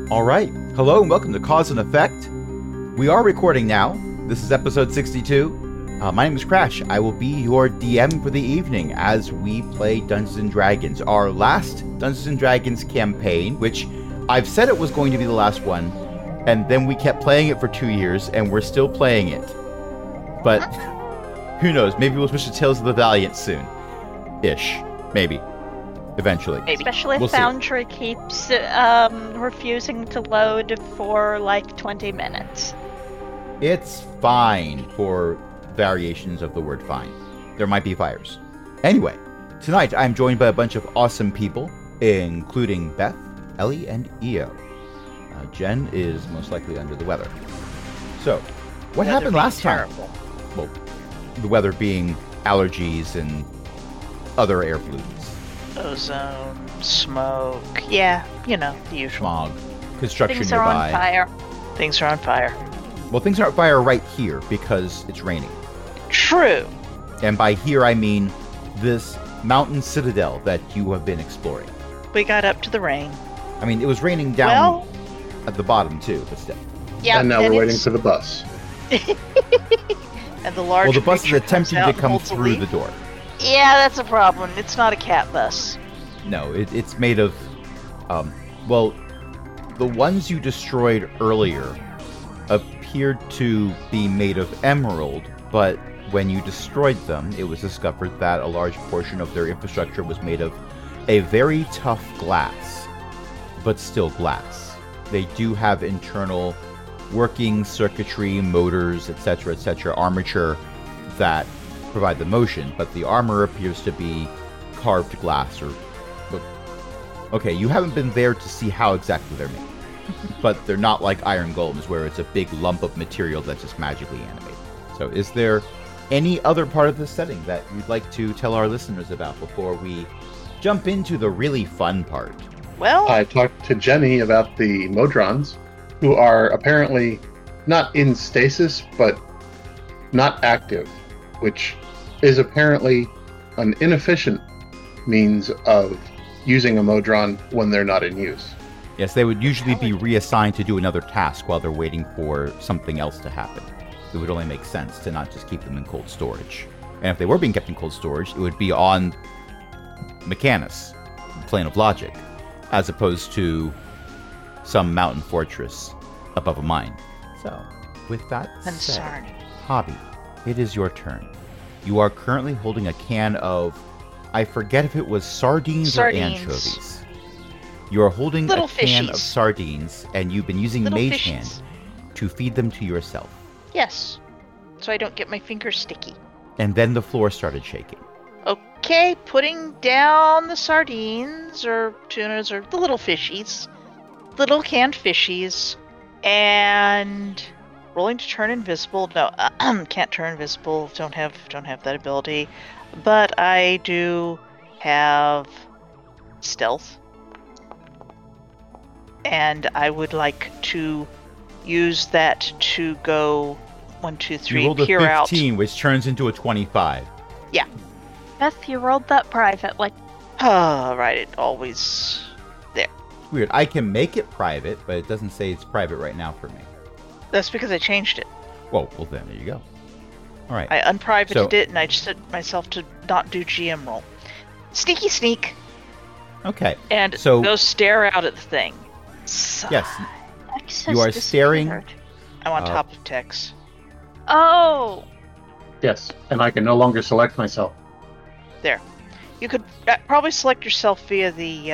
All right. Hello and welcome to Cause and Effect. We are recording now. This is episode 62. My name is Crash. I will be your DM for the evening as we play Dungeons & Dragons. Our last Dungeons & Dragons campaign, which I've said it was going to be the last one, and then we kept playing it for 2 years, and we're still playing it. But who knows? Maybe we'll switch to Tales of the Valiant soon. Ish. Maybe. Eventually. Maybe. Especially if We'll see. Foundry keeps refusing to load for like 20 minutes. It's fine for variations of the word fine. There might be fires. Anyway, tonight I'm joined by a bunch of awesome people, including Beth, Ellie, and Io. Jen is most likely under the weather. So, what happened last time? Well, the weather being allergies and other air pollutants. Ozone, smoke, yeah, you know, the usual. Smog, construction Things are nearby. on fire. Things are on fire. Well, things are on fire right here because it's raining. True. And by here I mean this mountain citadel that you have been exploring. We got up to the rain. I mean, it was raining down Well, at the bottom too, but still. Yeah, And now we're waiting for the bus. and the large Well, the bus is creature comes attempting out to and come holds a through leaf. the door. Yeah, that's a problem. It's not a cat bus. No, it's made of, well, the ones you destroyed earlier appeared to be made of emerald, but when you destroyed them, it was discovered that a large portion of their infrastructure was made of a very tough glass, but still glass. They do have internal working circuitry, motors, etc., armature that provide the motion, but the armor appears to be carved glass or... Okay, you haven't been there to see how exactly they're made. But they're not like iron golems, where it's a big lump of material that's just magically animated. So is there any other part of this setting that you'd like to tell our listeners about before we jump into the really fun part? Well, I talked to Jenny about the Modrons, who are apparently not in stasis, but not active, which is apparently an inefficient means of using a Modron when they're not in use. Yes, they would usually be reassigned to do another task while they're waiting for something else to happen. It would only make sense to not just keep them in cold storage. And if they were being kept in cold storage, it would be on Mechanus, the plane of logic, as opposed to some mountain fortress above a mine. So, with that said, concerning. Hobby, it is your turn. You are currently holding a can of, I forget if it was sardines or Sardines. anchovies. You are holding Little a can of fishies. sardines, and you've been using Little Mage Hand fishies. to feed them to yourself. Yes. So I don't get my fingers sticky. And then the floor started shaking. Okay, putting down the sardines or tunas or the little fishies, little canned fishies, and rolling to turn invisible. No, can't turn invisible. Don't have that ability. But I do have stealth, and I would like to use that to go 1, 2, 3, You rolled a peer 15, which turns into a 25. Beth, you rolled that privately. out. Right, it always. Weird. I can make it private, but it doesn't say it's private right now for me. That's because I changed it. Well, then there you go. All right. I unprivated So- it, and I just set myself to not do GM roll. Sneaky sneak, Okay. and So- go stare out at the thing. Yes. Tex You has are staring- disappeared. I'm on Uh, top of Tex. Oh! Yes, and I can no longer select myself. There. You could probably select yourself via the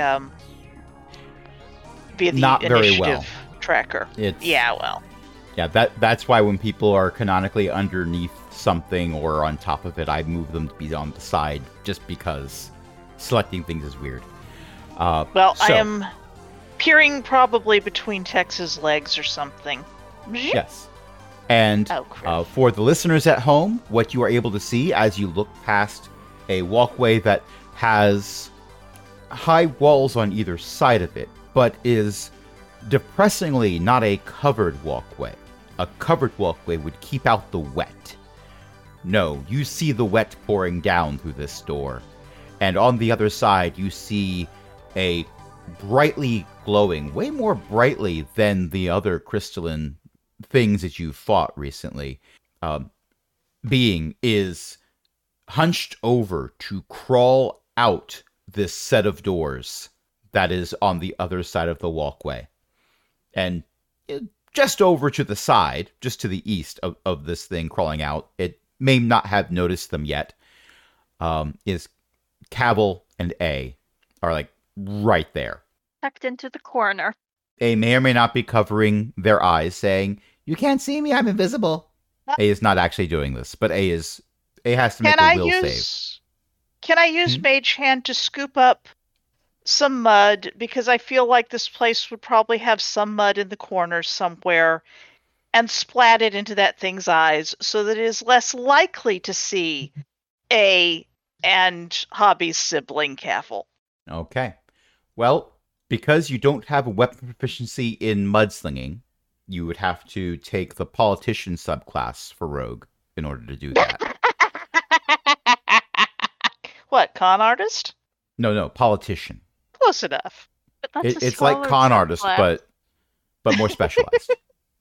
Not very initiative well. tracker. It's Yeah, well. Yeah, that's why when people are canonically underneath something or on top of it, I move them to be on the side just because selecting things is weird. Well, I so- am peering probably between Tex's legs or something. Yes. And Oh, crap. for the listeners at home, what you are able to see as you look past a walkway that has high walls on either side of it, but is depressingly not a covered walkway. A covered walkway would keep out the wet. No, you see the wet pouring down through this door. And on the other side, you see a brightly glowing, way more brightly than the other crystalline things that you've fought recently, being is hunched over to crawl out this set of doors that is on the other side of the walkway. And just over to the side, just to the east of this thing crawling out, it may not have noticed them yet, is Cavil and A are like right there. Tucked into the corner. A may or may not be covering their eyes, saying, "You can't see me, I'm invisible." A is not actually doing this, but A has to make a will save. Can I use Mage Hand to scoop up some mud? Because I feel like this place would probably have some mud in the corners somewhere, and splat it into that thing's eyes so that it is less likely to see A and Hobby's sibling Cavil. Okay. Well, because you don't have a weapon proficiency in mudslinging, you would have to take the politician subclass for Rogue in order to do that. What, con artist? No, politician. Close enough. But that's It's like con artist, but more specialized.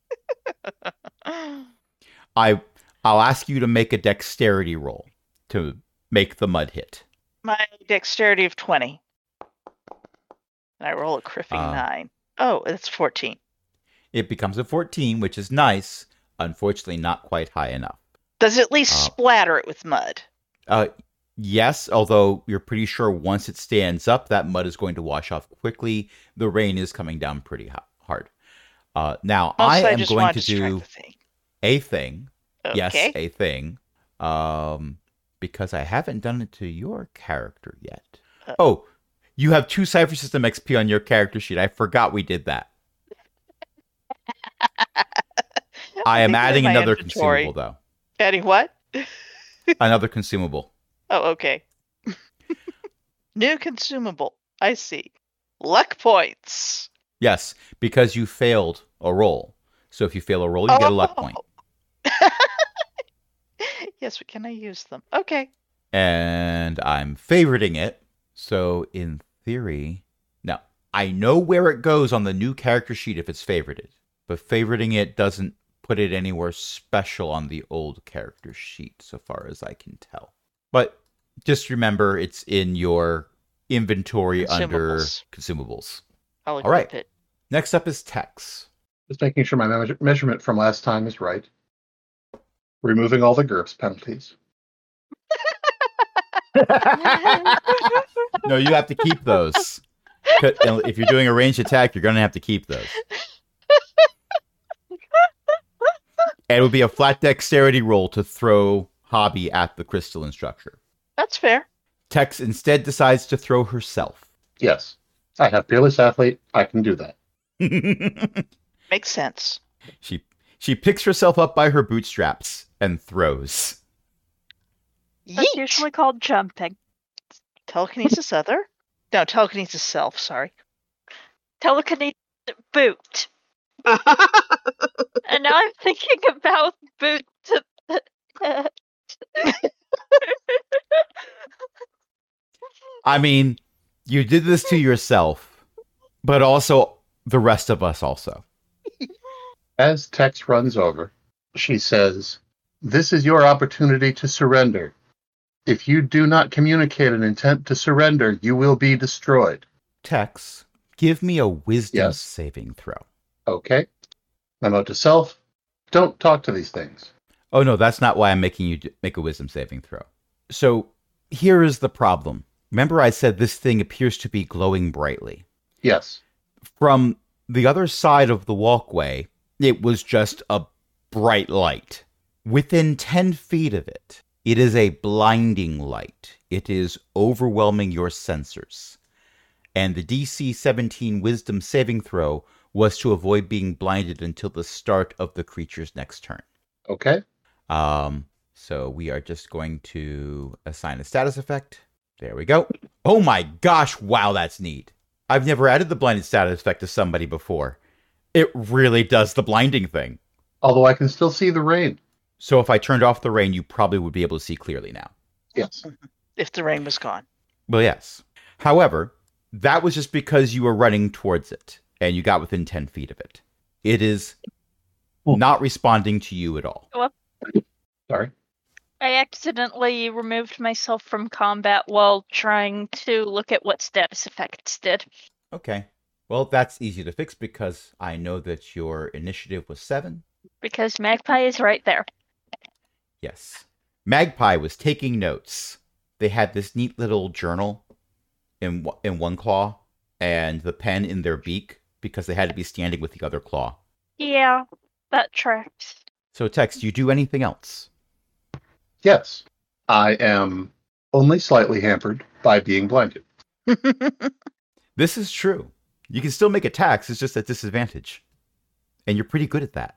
I'll ask you to make a dexterity roll to make the mud hit. My dexterity of 20. And I roll a criffing 9. Oh, it's 14. It becomes a 14, which is nice. Unfortunately, not quite high enough. Does it at least splatter it with mud? Yes, although you're pretty sure once it stands up, that mud is going to wash off quickly. The rain is coming down pretty hard. Now, I am going to do a thing. Okay. Yes, a thing. Because I haven't done it to your character yet. Oh, you have 2 Cypher System XP on your character sheet. I forgot we did that. I am adding another consumable, though. Adding what? Another consumable. Oh, okay. New consumable. I see. Luck points. Yes, because you failed a roll. So if you fail a roll, you get a luck point. Yes, but can I use them? Okay. And I'm favoriting it. So in theory, now I know where it goes on the new character sheet if it's favorited, but favoriting it doesn't put it anywhere special on the old character sheet, so far as I can tell. But just remember, it's in your inventory under consumables. All right. it. Next up is Tex. Just making sure my measurement from last time is right. Removing all the GURPS penalties. No, you have to keep those. If you're doing a ranged attack, you're going to have to keep those. And it would be a flat dexterity roll to throw Hobby at the crystalline structure. That's fair. Tex instead decides to throw herself. Yes. I have Fearless Athlete. I can do that. Makes sense. She picks herself up by her bootstraps and throws. That's usually called jumping. Telekinesis other? No, telekinesis self, sorry. Telekinesis boot. And now I'm thinking about boot. I mean, you did this to yourself, but also the rest of us also. As Tex runs over, she says, "This is your opportunity to surrender. If you do not communicate an intent to surrender, you will be destroyed." Tex, give me a wisdom saving throw. Okay. Memo to self, don't talk to these things. Oh, no, that's not why I'm making you make a wisdom saving throw. So here is the problem. Remember I said this thing appears to be glowing brightly. Yes. From the other side of the walkway, it was just a bright light. Within 10 feet of it, it is a blinding light. It is overwhelming your sensors. And the DC 17 wisdom saving throw was to avoid being blinded until the start of the creature's next turn. Okay. So we are just going to assign a status effect. There we go. Oh my gosh, wow, that's neat. I've never added the blinded status effect to somebody before. It really does the blinding thing. Although I can still see the rain. So if I turned off the rain, you probably would be able to see clearly now. Yes. If the rain was gone. Well, yes. However, That was just because you were running towards it and you got within 10 feet of it. It is not responding to you at all. Well, Sorry. I accidentally removed myself from combat while trying to look at what status effects did. Okay. Well, that's easy to fix because I know that your initiative was 7. Because Magpie is right there. Yes. Magpie was taking notes. They had this neat little journal in one claw and the pen in their beak because they had to be standing with the other claw. Yeah, that tracks. So, Tex, do you do anything else? Yes. I am only slightly hampered by being blinded. This is true. You can still make attacks, it's just at disadvantage. And you're pretty good at that.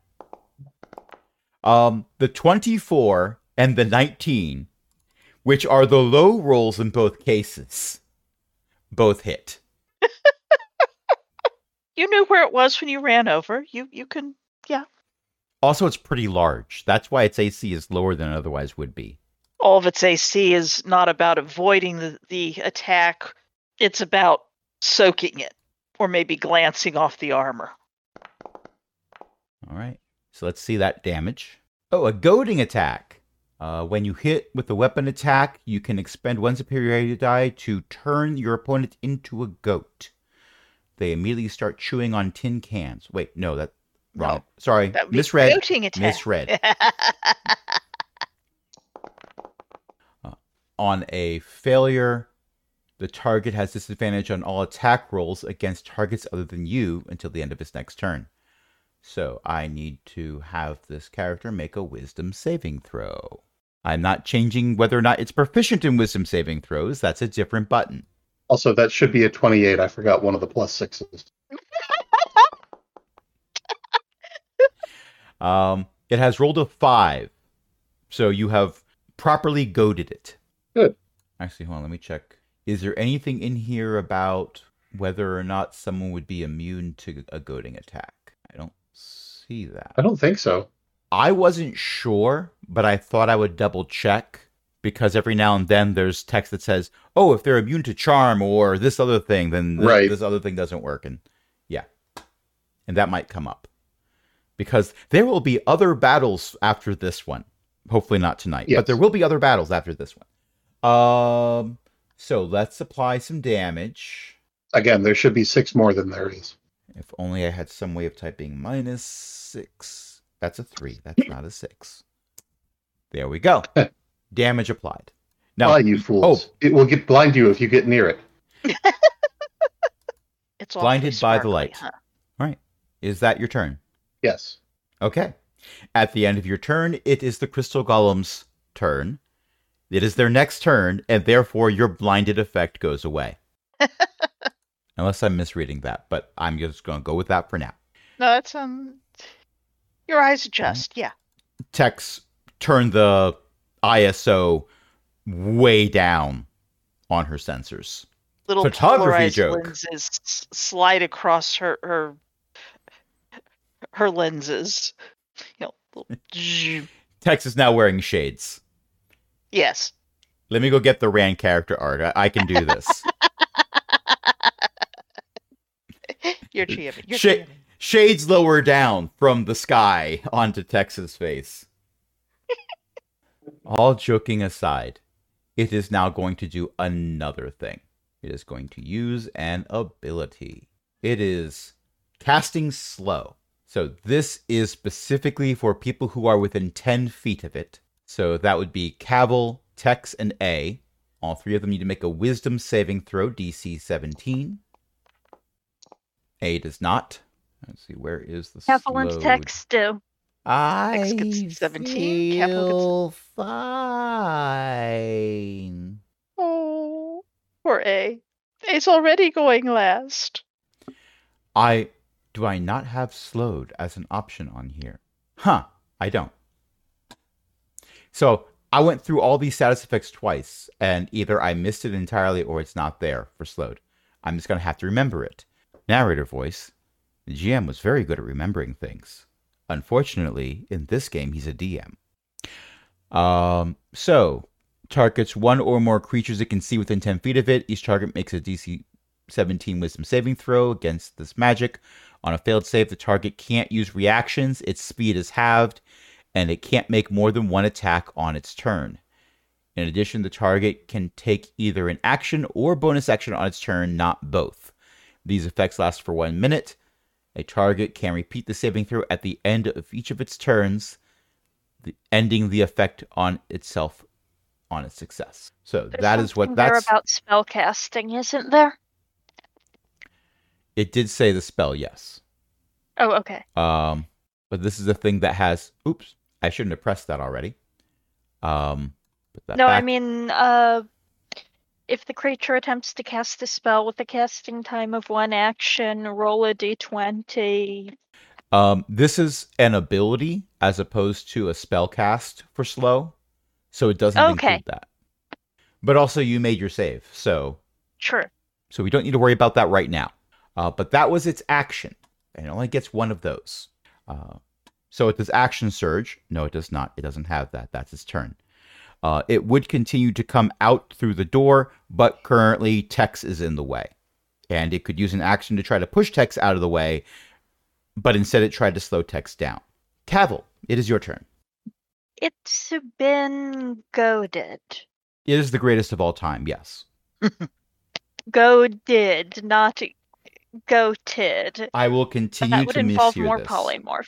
The 24 and the 19, which are the low rolls in both cases, both hit. You knew where it was when you ran over. You can, yeah. Also, it's pretty large. That's why its AC is lower than it otherwise would be. All of its AC is not about avoiding the attack. It's about soaking it, or maybe glancing off the armor. All right. So let's see that damage. Oh, a goading attack. When you hit with a weapon attack, you can expend one superiority die to turn your opponent into a goat. They immediately start chewing on tin cans. Wait, no, that's wrong. No, Sorry, that would be misread. goating attack. Misread. On a failure, the target has disadvantage on all attack rolls against targets other than you until the end of its next turn. So I need to have this character make a wisdom saving throw. I'm not changing whether or not it's proficient in wisdom saving throws. That's a different button. Also, that should be a 28. I forgot one of the plus 6s. It has rolled a 5. So you have properly goaded it. Good. Actually, hold on, let me check. Is there anything in here about whether or not someone would be immune to a goading attack? I don't see that. I don't think so. I wasn't sure, but I thought I would double check because every now and then there's text that says, oh, if they're immune to charm or this other thing, then Right. this other thing doesn't work. And yeah, and that might come up because there will be other battles after this one. Hopefully not tonight, Yes. but there will be other battles after this one. So let's apply some damage. Again, there should be 6 more than there is. If only I had some way of typing -6. That's a 3. That's not a 6. There we go. Damage applied. Now, Why, you fools? It will blind you if you get near it. It's Blinded by the awfully light. sparkly, all right. Is that your turn? Yes. Okay. At the end of your turn, it is the Crystal Golem's turn. It is their next turn, and therefore your blinded effect goes away. Unless I'm misreading that, but I'm just going to go with that for now. No, that's your eyes adjust. Yeah. Tex turned the ISO way down on her sensors. Little Photography polarized joke. lenses slide across her lenses. You know, little zzz. Tex is now wearing shades. Yes. Let me go get the Rand character art. I can do this. You're GMing. You're Sha- GMing. Shades lower down from the sky onto Tex's face. All joking aside, it is now going to do another thing. It is going to use an ability. It is casting slow. So this is specifically for people who are within 10 feet of it. So that would be Cavil, Tex, and A. All three of them need to make a wisdom saving throw, DC 17. A does not. Let's see, where is the Cavill and slowed? Tex do. I Tex gets 17, Cavill feel fine. Oh, poor A. A's already going last. Do I not have slowed as an option on here? Huh, I don't. So I went through all these status effects twice, and either I missed it entirely or it's not there for slowed. I'm just going to have to remember it. Narrator voice. The GM was very good at remembering things. Unfortunately, in this game, he's a DM. So, targets one or more creatures it can see within 10 feet of it. Each target makes a DC 17 wisdom saving throw against this magic. On a failed save, the target can't use reactions, its speed is halved, and it can't make more than one attack on its turn. In addition, the target can take either an action or bonus action on its turn, not both. These effects last for 1 minute. A target can repeat the saving throw at the end of each of its turns, ending the effect on itself on its success. So There's that is what something there that's. about spell casting, isn't there? It did say the spell, yes. Oh, okay. But this is a thing that has. Oops, I shouldn't have pressed that already. Put that No, I back. mean, if the creature attempts to cast a spell with a casting time of 1 action, roll a d20. This is an ability as opposed to a spell cast for slow, so it doesn't Okay. include that. But also, you made your save, so Sure. we don't need to worry about that right now. But that was its action, and it only gets one of those. So it does action surge. No, it does not. It doesn't have that. That's its turn. It would continue to come out through the door, but currently Tex is in the way. And it could use an action to try to push Tex out of the way, but instead it tried to slow Tex down. Cavil, it is your turn. It's been goaded. It is the greatest of all time, yes. Goaded, not goated. I will continue That would to involve mishear more this. polymorph.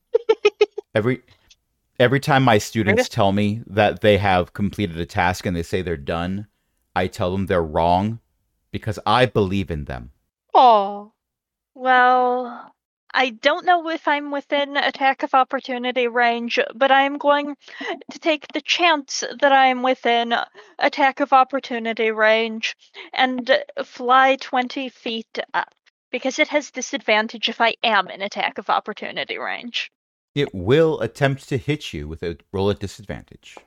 Every time my students tell me that they have completed a task and they say they're done, I tell them they're wrong because I believe in them. Oh, Well, I don't know if I'm within attack of opportunity range, but I'm going to take the chance that I'm within attack of opportunity range and fly 20 feet up, because it has disadvantage if I am in attack of opportunity range. It will attempt to hit you with a roll at disadvantage.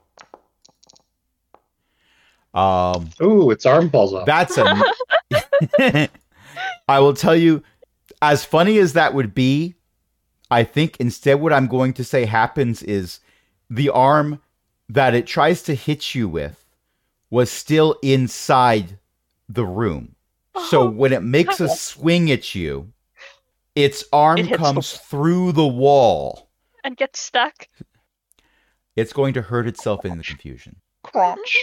Ooh, its arm falls off. That's a. I will tell you, as funny as that would be, I think instead what I'm going to say happens is the arm that it tries to hit you with was still inside the room. So when it makes a swing at you, its arm It hits comes through the wall. And get stuck. It's going to hurt itself in the confusion. crunch.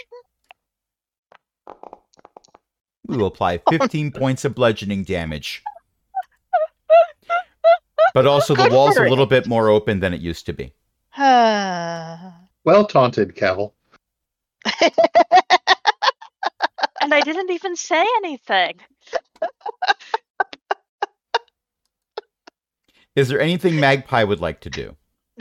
We will apply 15 points of bludgeoning damage. But also the Good wall's for a little it. bit more open than it used to be. Well taunted, Cavil. And I didn't even say anything. Is there anything Magpie would like to do?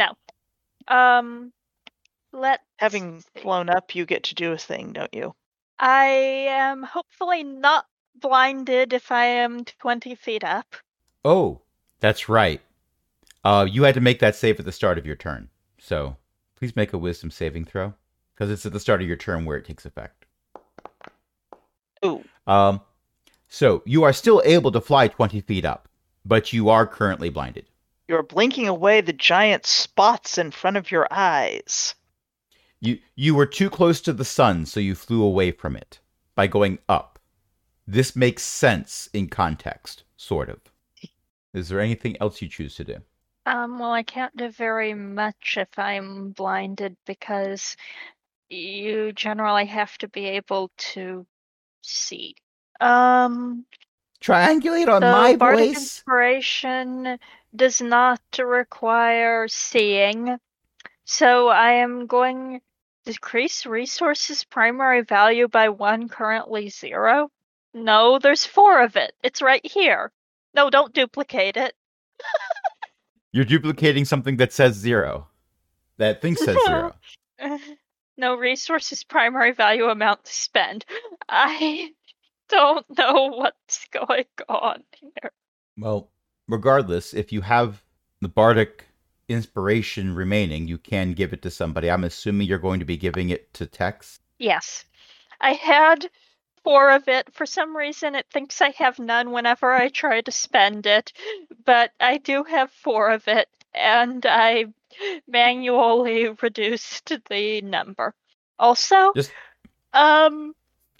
Let Having flown up, you get to do a thing, don't you? I am hopefully not blinded if I am 20 feet up. Oh, that's right. You had to make that save at the start of your turn. So please make a wisdom saving throw. Because it's at the start of your turn where it takes effect. Ooh. So you are still able to fly 20 feet up, but you are currently blinded. You're blinking away the giant spots in front of your eyes. You were too close to the sun, so you flew away from it by going up. This makes sense in context, sort of. Is there anything else you choose to do? Well, I can't do very much if I'm blinded because you generally have to be able to see. Triangulate on The my Bardic voice? Inspiration does not require seeing, so I am going to decrease resources primary value by 1, currently 0. No, there's 4 of it. It's right here. No, don't duplicate it. You're duplicating something that says 0. That thing says 0. No resources primary value amount to spend. I don't know what's going on here. Well, regardless, if you have the Bardic Inspiration remaining, you can give it to somebody. I'm assuming you're going to be giving it to Tex. Yes. I had 4 of it. For some reason, it thinks I have none whenever I try to spend it, but I do have 4 of it, and I manually reduced the number. Also, Just-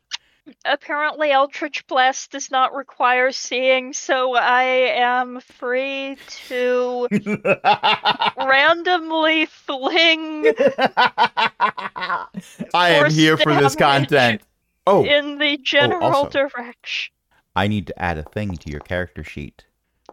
Apparently, Eldritch Blast does not require seeing, so I am free to randomly fling I am force here for this damage content. Oh, in the general also. direction. I need to add a thing to your character sheet.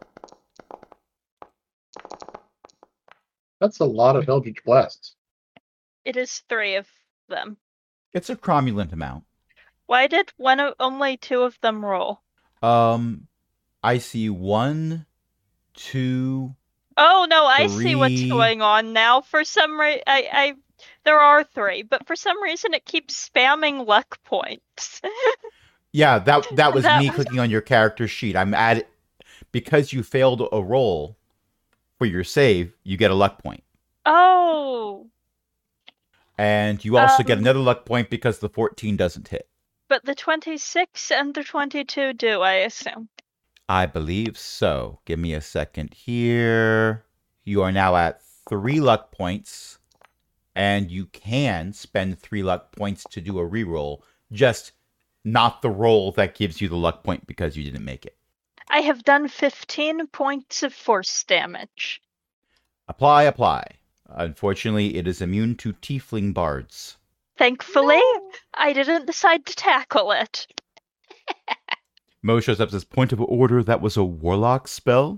That's a lot of Eldritch Blasts. It is 3 of them. It's a cromulent amount. Why did only 2 of them roll? I see 1, 2. Oh no, I see what's 3. going on now. For some reason, there are 3, but for some reason it keeps spamming luck points. Yeah, that was That me was- clicking on your character sheet. I'm at because you failed a roll for your save, you get a luck point. Oh, And you also get another luck point because the 14 doesn't hit. but the 26 and the 22 do, I assume. I believe so. Give me a second here. You are now at 3 luck points, and you can spend 3 luck points to do a reroll, just not the roll that gives you the luck point because you didn't make it. I have done 15 points of force damage. Apply. Unfortunately, it is immune to tiefling bards. Thankfully, I didn't decide to tackle it. Mo shows up as point of order. That was a warlock spell.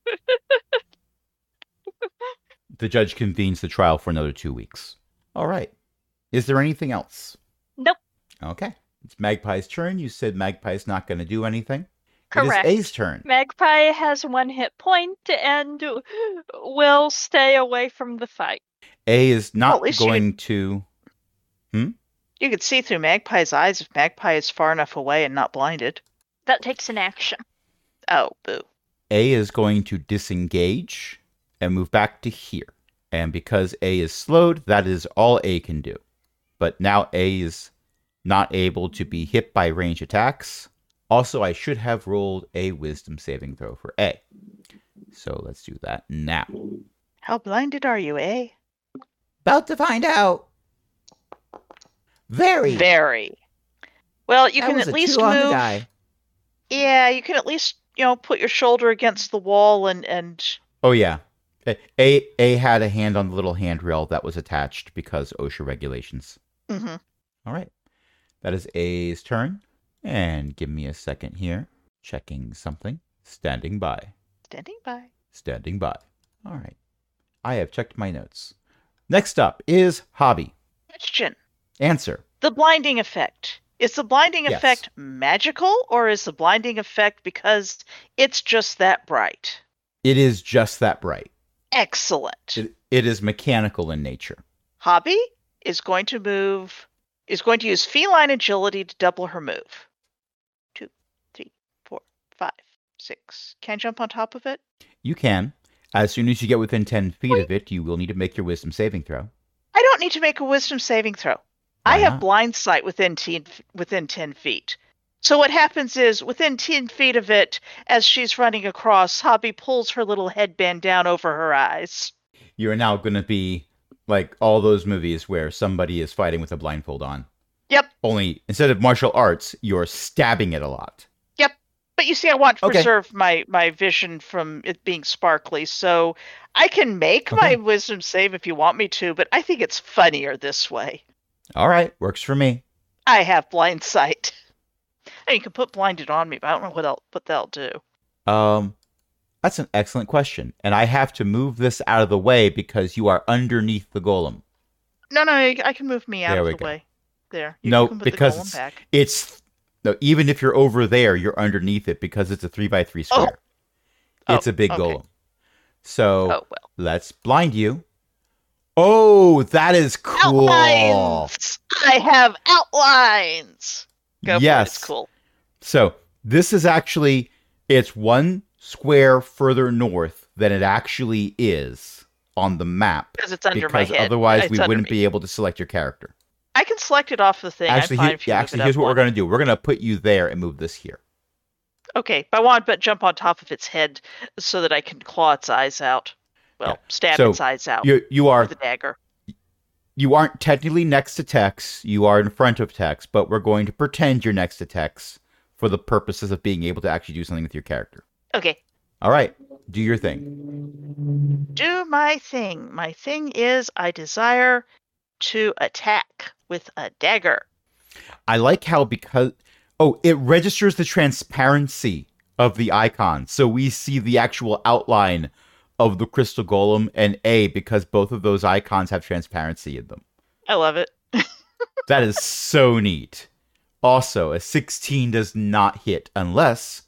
The judge convenes the trial for another 2 weeks. All right. Is there anything else? Nope. Okay. It's Magpie's turn. You said Magpie's not going to do anything. Correct. It is A's turn. Magpie has 1 hit point and will stay away from the fight. A is not Well, at least you going to... You could see through Magpie's eyes if Magpie is far enough away and not blinded. That takes an action. Oh, boo. A is going to disengage and move back to here. And because A is slowed, that is all A can do. But now A is not able to be hit by range attacks. Also, I should have rolled a wisdom saving throw for A. So let's do that now. How blinded are you, eh? About to find out. Very. Very. Well, you That can was at a least 2 on the move. die. Yeah, you can at least, put your shoulder against the wall and Oh, yeah. A had a hand on the little handrail that was attached because OSHA regulations. mhm. All right. That is A's turn. And give me a second here. Checking something. Standing by. Standing by. Standing by. All right. I have checked my notes. Next up is Hobby. Question. Answer. The blinding effect. Is the blinding Yes. effect magical, or is the blinding effect because it's just that bright? It is just that bright. Excellent. It is mechanical in nature. Hobby is going to use feline agility to double her move. 2, 3, 4, 5, 6. Can I jump on top of it? You can. As soon as you get within 10 feet of it, you will need to make your wisdom saving throw. I don't need to make a wisdom saving throw. Why I have not? blind sight within 10 feet. So what happens is, within 10 feet of it, as she's running across, Hobby pulls her little headband down over her eyes. You are now going to be like all those movies where somebody is fighting with a blindfold on. Yep, Only instead of martial arts, you're stabbing it a lot. but you see, I want to Okay. preserve my vision from it being sparkly, so I can make Okay. my wisdom save if you want me to, but I think it's funnier this way. All right, works for me. I have blind sight. And you can put blinded on me, but I don't know what that'll do. That's an excellent question, and I have to move this out of the way because you are underneath the golem. No, I can move me out There of we the go. way. There. You No, can put because the golem back. it's no. Even if you're over there, you're underneath it because it's a 3x3 square. Oh, It's a big okay. golem. So Oh, well. let's blind you. Oh, that is cool. Outlines! I have outlines! Go for it, Yes. it's cool. So this is actually, it's 1 square further north than it actually is on the map. Because it's under Because my head. otherwise It's we under wouldn't me. be able to select your character. I can select it off the thing. Actually, I'm fine if you move it up here's what we're one. going to do. We're going to put you there and move this here. Okay, but I want to jump on top of its head so that I can claw its eyes out. Well, Yeah. stab So, its eyes out You are with a dagger. You aren't technically next to Tex. You are in front of Tex, but we're going to pretend you're next to Tex for the purposes of being able to actually do something with your character. Okay. All right. Do your thing. Do my thing. My thing is I desire to attack with a dagger. I like how it registers the transparency of the icon. So we see the actual outline of the crystal golem, and because both of those icons have transparency in them. I love it. That is so neat. Also, a 16 does not hit unless,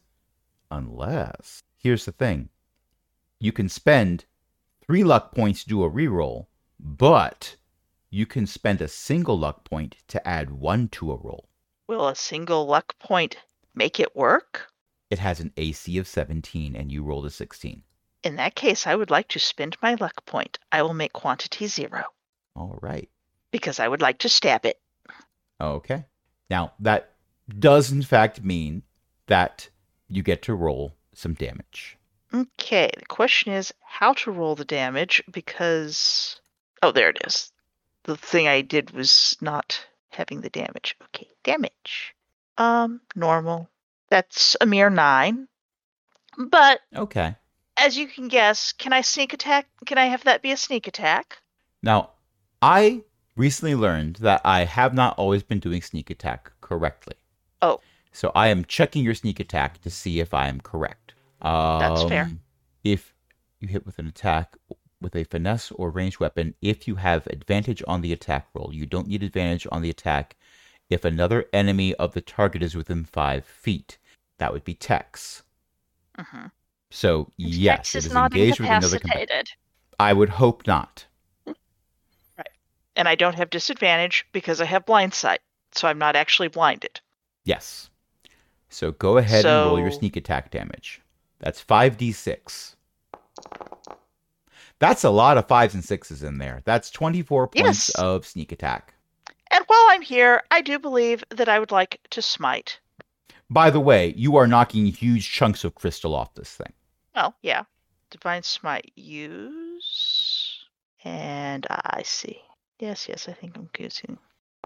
here's the thing. You can spend 3 luck points to do a reroll, but you can spend a single luck point to add 1 to a roll. Will a single luck point make it work? It has an AC of 17 and you rolled a 16. In that case, I would like to spend my luck point. I will make quantity 0. All right. Because I would like to stab it. Okay. Now, that does in fact mean that you get to roll some damage. Okay, the question is how to roll the damage because... Oh, there it is. The thing I did was not having the damage. Okay, damage. Normal. That's a mere 9. But... Okay. As you can guess, can I sneak attack? Can I have that be a sneak attack? Now, I recently learned that I have not always been doing sneak attack correctly. Oh. So I am checking your sneak attack to see if I am correct. That's fair. If you hit with an attack with a finesse or ranged weapon, if you have advantage on the attack roll, you don't need advantage on the attack if another enemy of the target is within 5 feet. That would be Tex. Mm-hmm. So, yes, Tex it is is not engaged with another competitor. incapacitated. I would hope not. Right. And I don't have disadvantage because I have blind sight, so I'm not actually blinded. Yes. So go ahead and roll your sneak attack damage. That's 5d6. That's a lot of 5s and 6s in there. That's 24 points of sneak attack. And while I'm here, I do believe that I would like to smite. By the way, you are knocking huge chunks of crystal off this thing. Oh, yeah. Divine Smite use. And I see. Yes, I think I'm using.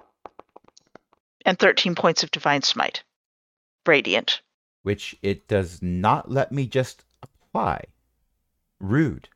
And 13 points of Divine Smite. Radiant. Which it does not let me just apply. Rude.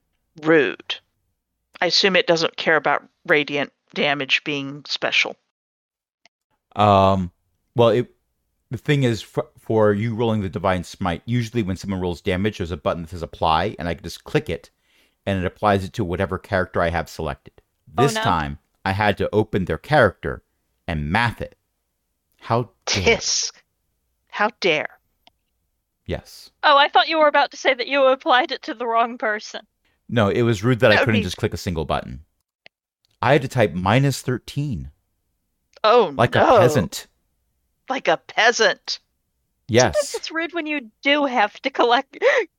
I assume it doesn't care about radiant damage being special. Well, the thing is, for you rolling the Divine Smite, usually when someone rolls damage, there's a button that says apply, and I can just click it, and it applies it to whatever character I have selected. This time, I had to open their character and math it. How dare. Tisk. How dare. Yes. Oh, I thought you were about to say that you applied it to the wrong person. No, it was rude that I That would couldn't be- just click a single button. I had to type -13. Oh, Like no. a peasant. Like a peasant. Sometimes Yes. it's rude when you do have to click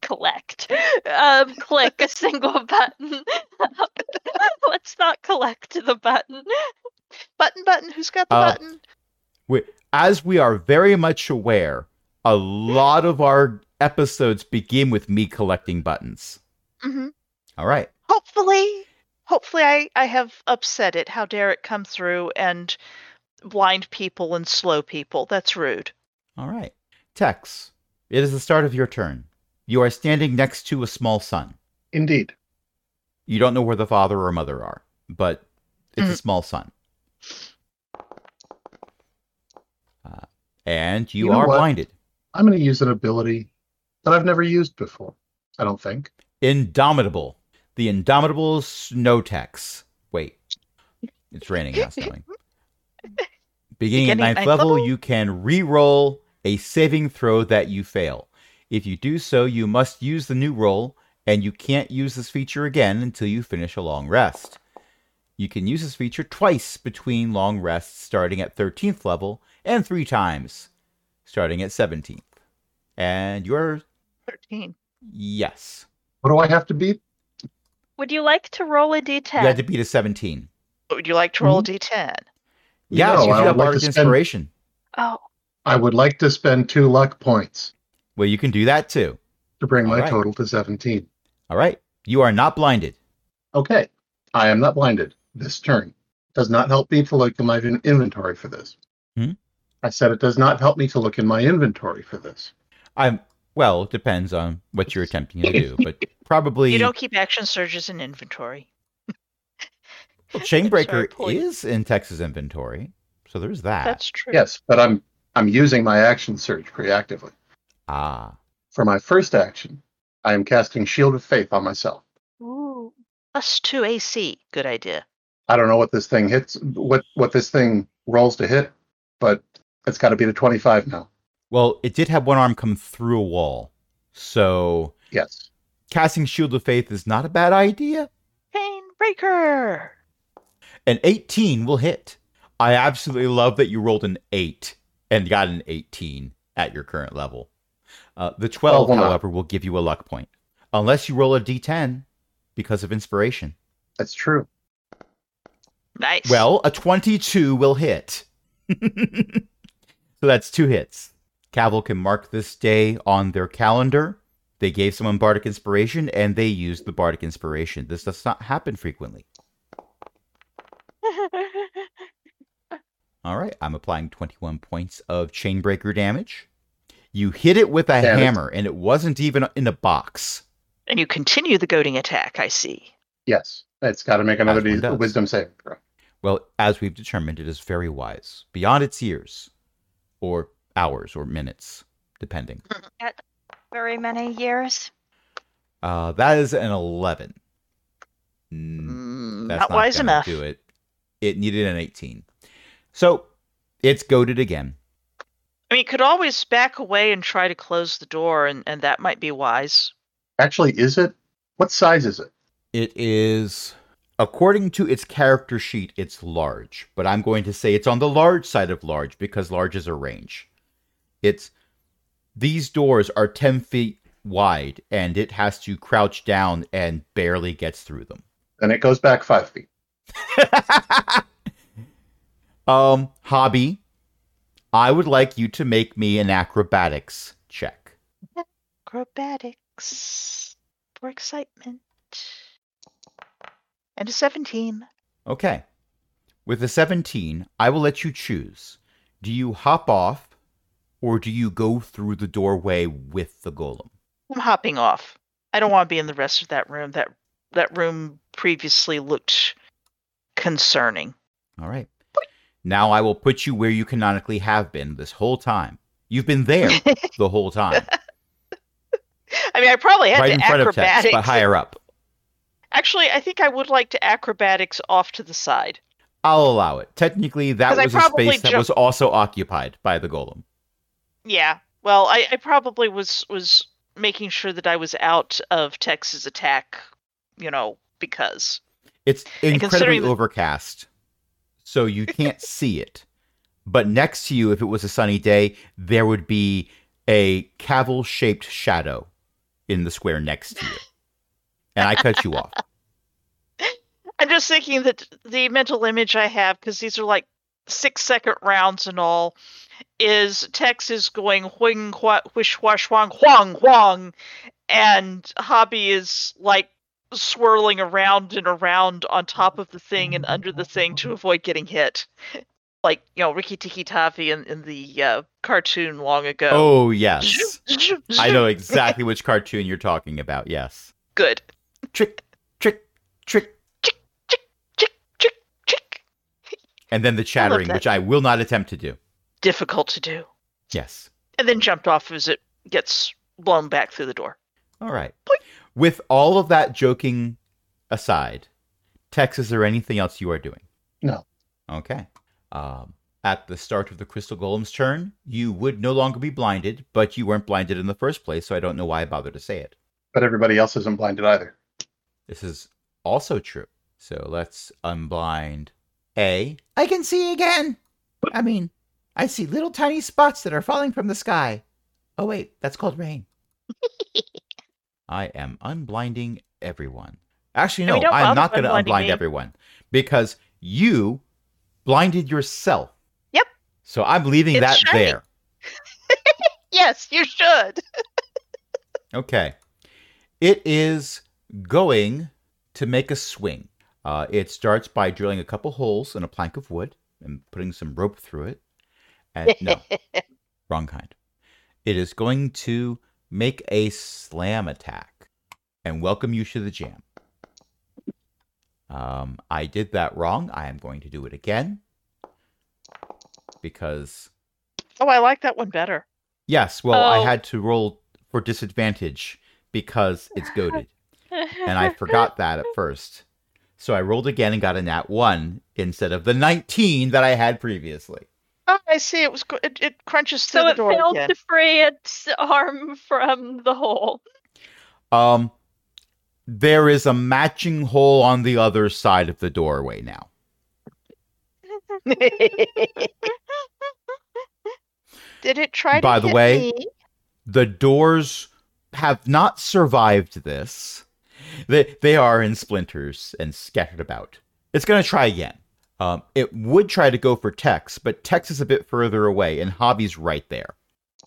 a single button. Let's not collect the button. Button, who's got the button? As we are very much aware, a lot of our episodes begin with me collecting buttons. Mm-hmm. All right. Hopefully I have upset it. How dare it come through and blind people and slow people. That's rude. All right. Tex, it is the start of your turn. You are standing next to a small son. Indeed. You don't know where the father or mother are, but it's a small son. And you You know are what? blinded. I'm going to use an ability that I've never used before, I don't think. Indomitable. The Indomitable Snow Tex. Wait. It's raining, not snowing. Beginning at 9th level, you can re-roll a saving throw that you fail. If you do so, you must use the new roll, and you can't use this feature again until you finish a long rest. You can use this feature twice between long rests, starting at 13th level, and 3 times, starting at 17th. And you're... 13. Yes. What do I have to beat? Would you like to roll a d10? You had to beat a 17. Would you like to roll a d10? Yeah, No, it's usually I a would like bardic to spend- inspiration. Oh, I would like to spend 2 luck points Well, you can do that too. to bring my All right. total to 17. All right. You are not blinded. Okay. I am not blinded this turn. Does not help me to look in my inventory for this. I said it does not help me to look in my inventory for this. Well, it depends on what you're attempting to do, but probably... You don't keep action surges in inventory. Well, Chainbreaker Sorry, point. is in Tex's inventory, so there's that. That's true. Yes, but I'm using my action surge preactively. Ah. For my first action, I am casting Shield of Faith on myself. Ooh. +2 AC. Good idea. I don't know what this thing hits, what this thing rolls to hit, but it's got to be the 25 now. Well, it did have one arm come through a wall, so Yes. casting Shield of Faith is not a bad idea. Chainbreaker! An 18 will hit. I absolutely love that you rolled an 8 and got an 18 at your current level. The 12, will not. however, will give you a luck point. Unless you roll a d10 because of inspiration. That's true. Nice. Well, a 22 will hit. So that's 2 hits. Cavil can mark this day on their calendar. They gave someone Bardic Inspiration, and they used the Bardic Inspiration. This does not happen frequently. All right, I'm applying 21 points of Chainbreaker damage. You hit it with a Damn it. hammer, and it wasn't even in a box. And you continue the goading attack, I see. Yes. It's got to make another As one does. wisdom saving throw. Well, as we've determined, it is very wise. Beyond its years. Or hours, or minutes, depending. Very many years. That is an 11. That's Not wise gonna enough. do it. It needed an 18. So, it's goaded again. I mean, you could always back away and try to close the door, and that might be wise. Actually, is it? What size is it? It is, according to its character sheet, it's large. But I'm going to say it's on the large side of large, because large is a range. These doors are 10 feet wide, and it has to crouch down and barely gets through them. Then it goes back 5 feet. Hobby, I would like you to make me an acrobatics check. Acrobatics for excitement. And a 17. Okay. With a 17, I will let you choose. Do you hop off, or do you go through the doorway with the golem? I'm hopping off. I don't want to be in the rest of that room. That room previously looked concerning. All right. Now I will put you where you canonically have been this whole time. You've been there the whole time. I mean, I probably had Right to in front of acrobatics. Tex, but higher up. Actually, I think I would like to acrobatics off to the side. I'll allow it. Technically, that 'Cause I was a probably space that was also occupied by the golem. Yeah. Well, I probably was making sure that I was out of Tex's attack, because. It's incredibly considering that- overcast, so you can't see it. But next to you, if it was a sunny day, there would be a Cavil-shaped shadow in the square next to you. And I cut you off. I'm just thinking that the mental image I have, because these are like 6-second rounds and all, is Tex is going whing, whish, wash, wang, huang, huang, and Hobby is like swirling around and around on top of the thing and under the thing to avoid getting hit. Like, Rikki Tikki Tavi in the cartoon long ago. Oh, yes. I know exactly which cartoon you're talking about, yes. Good. Trick, trick, trick. Chick, chick, chick, chick, chick. And then the chattering, that. which I will not attempt to do. Difficult to do. Yes. And then jumped off as it gets blown back through the door. All right. With all of that joking aside, Tex, is there anything else you are doing? No. Okay. At the start of the Crystal Golem's turn, you would no longer be blinded, but you weren't blinded in the first place, so I don't know why I bother to say it. But everybody else isn't blinded either. This is also true. So let's unblind A. I can see again! I mean, I see little tiny spots that are falling from the sky. Oh wait, that's called rain. I am unblinding everyone. Actually, no, don't I'm bother not going to unblinding unblind me. everyone. Because you blinded yourself. Yep. So I'm leaving It's that shiny. there. Yes, you should. Okay. It is going to make a swing. It starts by drilling a couple holes in a plank of wood and putting some rope through it. And no, wrong kind. It is going to make a slam attack and welcome you to the jam. I did that wrong. I am going to do it again because... Oh, I like that one better. Yes, well, I had to roll for disadvantage because it's goaded. And I forgot that at first. So I rolled again and got a nat 1 instead of the 19 that I had previously. Oh, I see. It crunches through the door So it failed again. to free its arm from the hole. There is a matching hole on the other side of the doorway now. Did it try to By the hit way, me? the doors have not survived this. They are in splinters and scattered about. It's going to try again. It would try to go for Tex, but Tex is a bit further away, and Hobby's right there.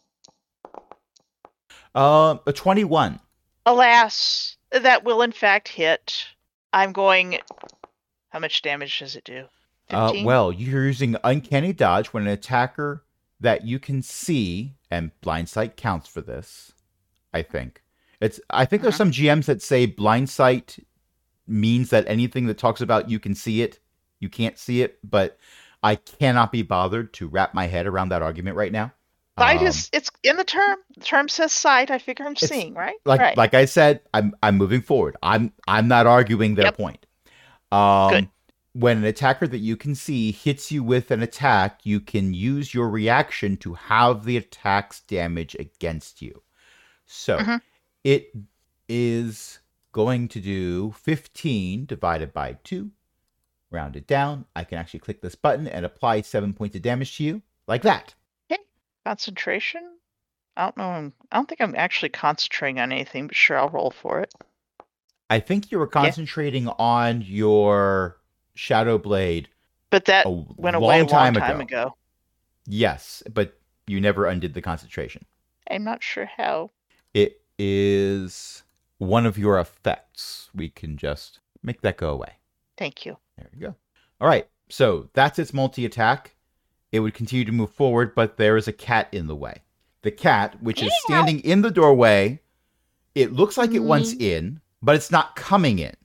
A 21. Alas, that will in fact hit. I'm going... How much damage does it do? 15? Well, you're using Uncanny Dodge when an attacker that you can see, and Blind Sight counts for this, I think. I think there's some GMs that say Blind Sight means that anything that talks about you can see it, you can't see it, but I cannot be bothered to wrap my head around that argument right now. Sight is... It's in the term. The term says sight. I figure I'm seeing, right? Right. Like I said, I'm moving forward. I'm not arguing their point. Good. When an attacker that you can see hits you with an attack, you can use your reaction to have the attack's damage against you. So it is going to do 15 divided by 2. Round it down. I can actually click this button and apply 7 points of damage to you. Like that. Okay. Concentration? I don't know. I don't think I'm actually concentrating on anything, but sure, I'll roll for it. I think you were concentrating on your Shadow Blade. But that went away a long time ago. Yes, but you never undid the concentration. I'm not sure how. It is one of your effects. We can just make that go away. Thank you. There you go. All right, so that's its multi-attack. It would continue to move forward, but there is a cat in the way. The cat, which is standing in the doorway, it looks like it wants in, but it's not coming in.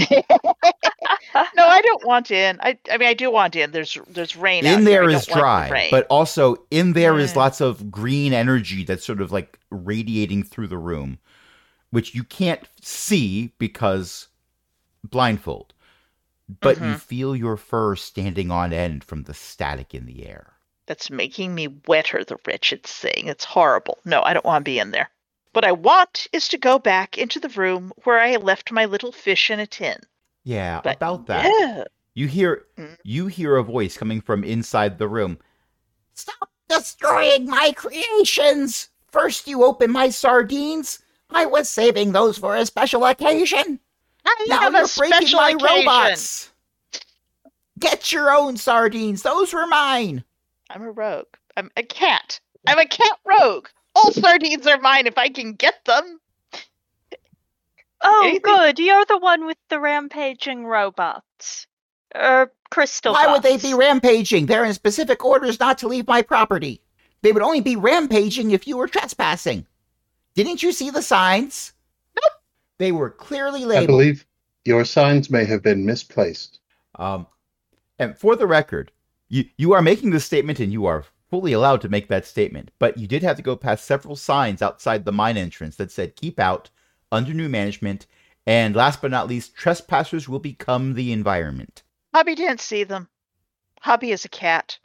No, I don't want in. I mean, I do want in. There's rain out in there here. is dry, but also in there is lots of green energy that's sort of like radiating through the room, which you can't see because blindfold. But you feel your fur standing on end from the static in the air. That's making me wetter, the wretched thing. It's horrible. No, I don't want to be in there. What I want is to go back into the room where I left my little fish in a tin. Yeah, But about that. yeah. You hear a voice coming from inside the room. Stop destroying my creations! First you open my sardines. I was saving those for a special occasion. I Now have you're a breaking special my occasion. robots. Get your own sardines. Those were mine. I'm a rogue. I'm a cat. I'm a cat rogue. All sardines are mine if I can get them. Oh, Anything- good. You're the one with the rampaging robots. Crystal Why would they bots. be rampaging? They're in specific orders not to leave my property. They would only be rampaging if you were trespassing. Didn't you see the signs? Nope. They were clearly I labeled. believe your signs may have been misplaced. And for the record, you are making this statement and you are fully allowed to make that statement, but you did have to go past several signs outside the mine entrance that said keep out, under new management, and last but not least, trespassers will become the environment. Hobby didn't see them. Hobby is a cat.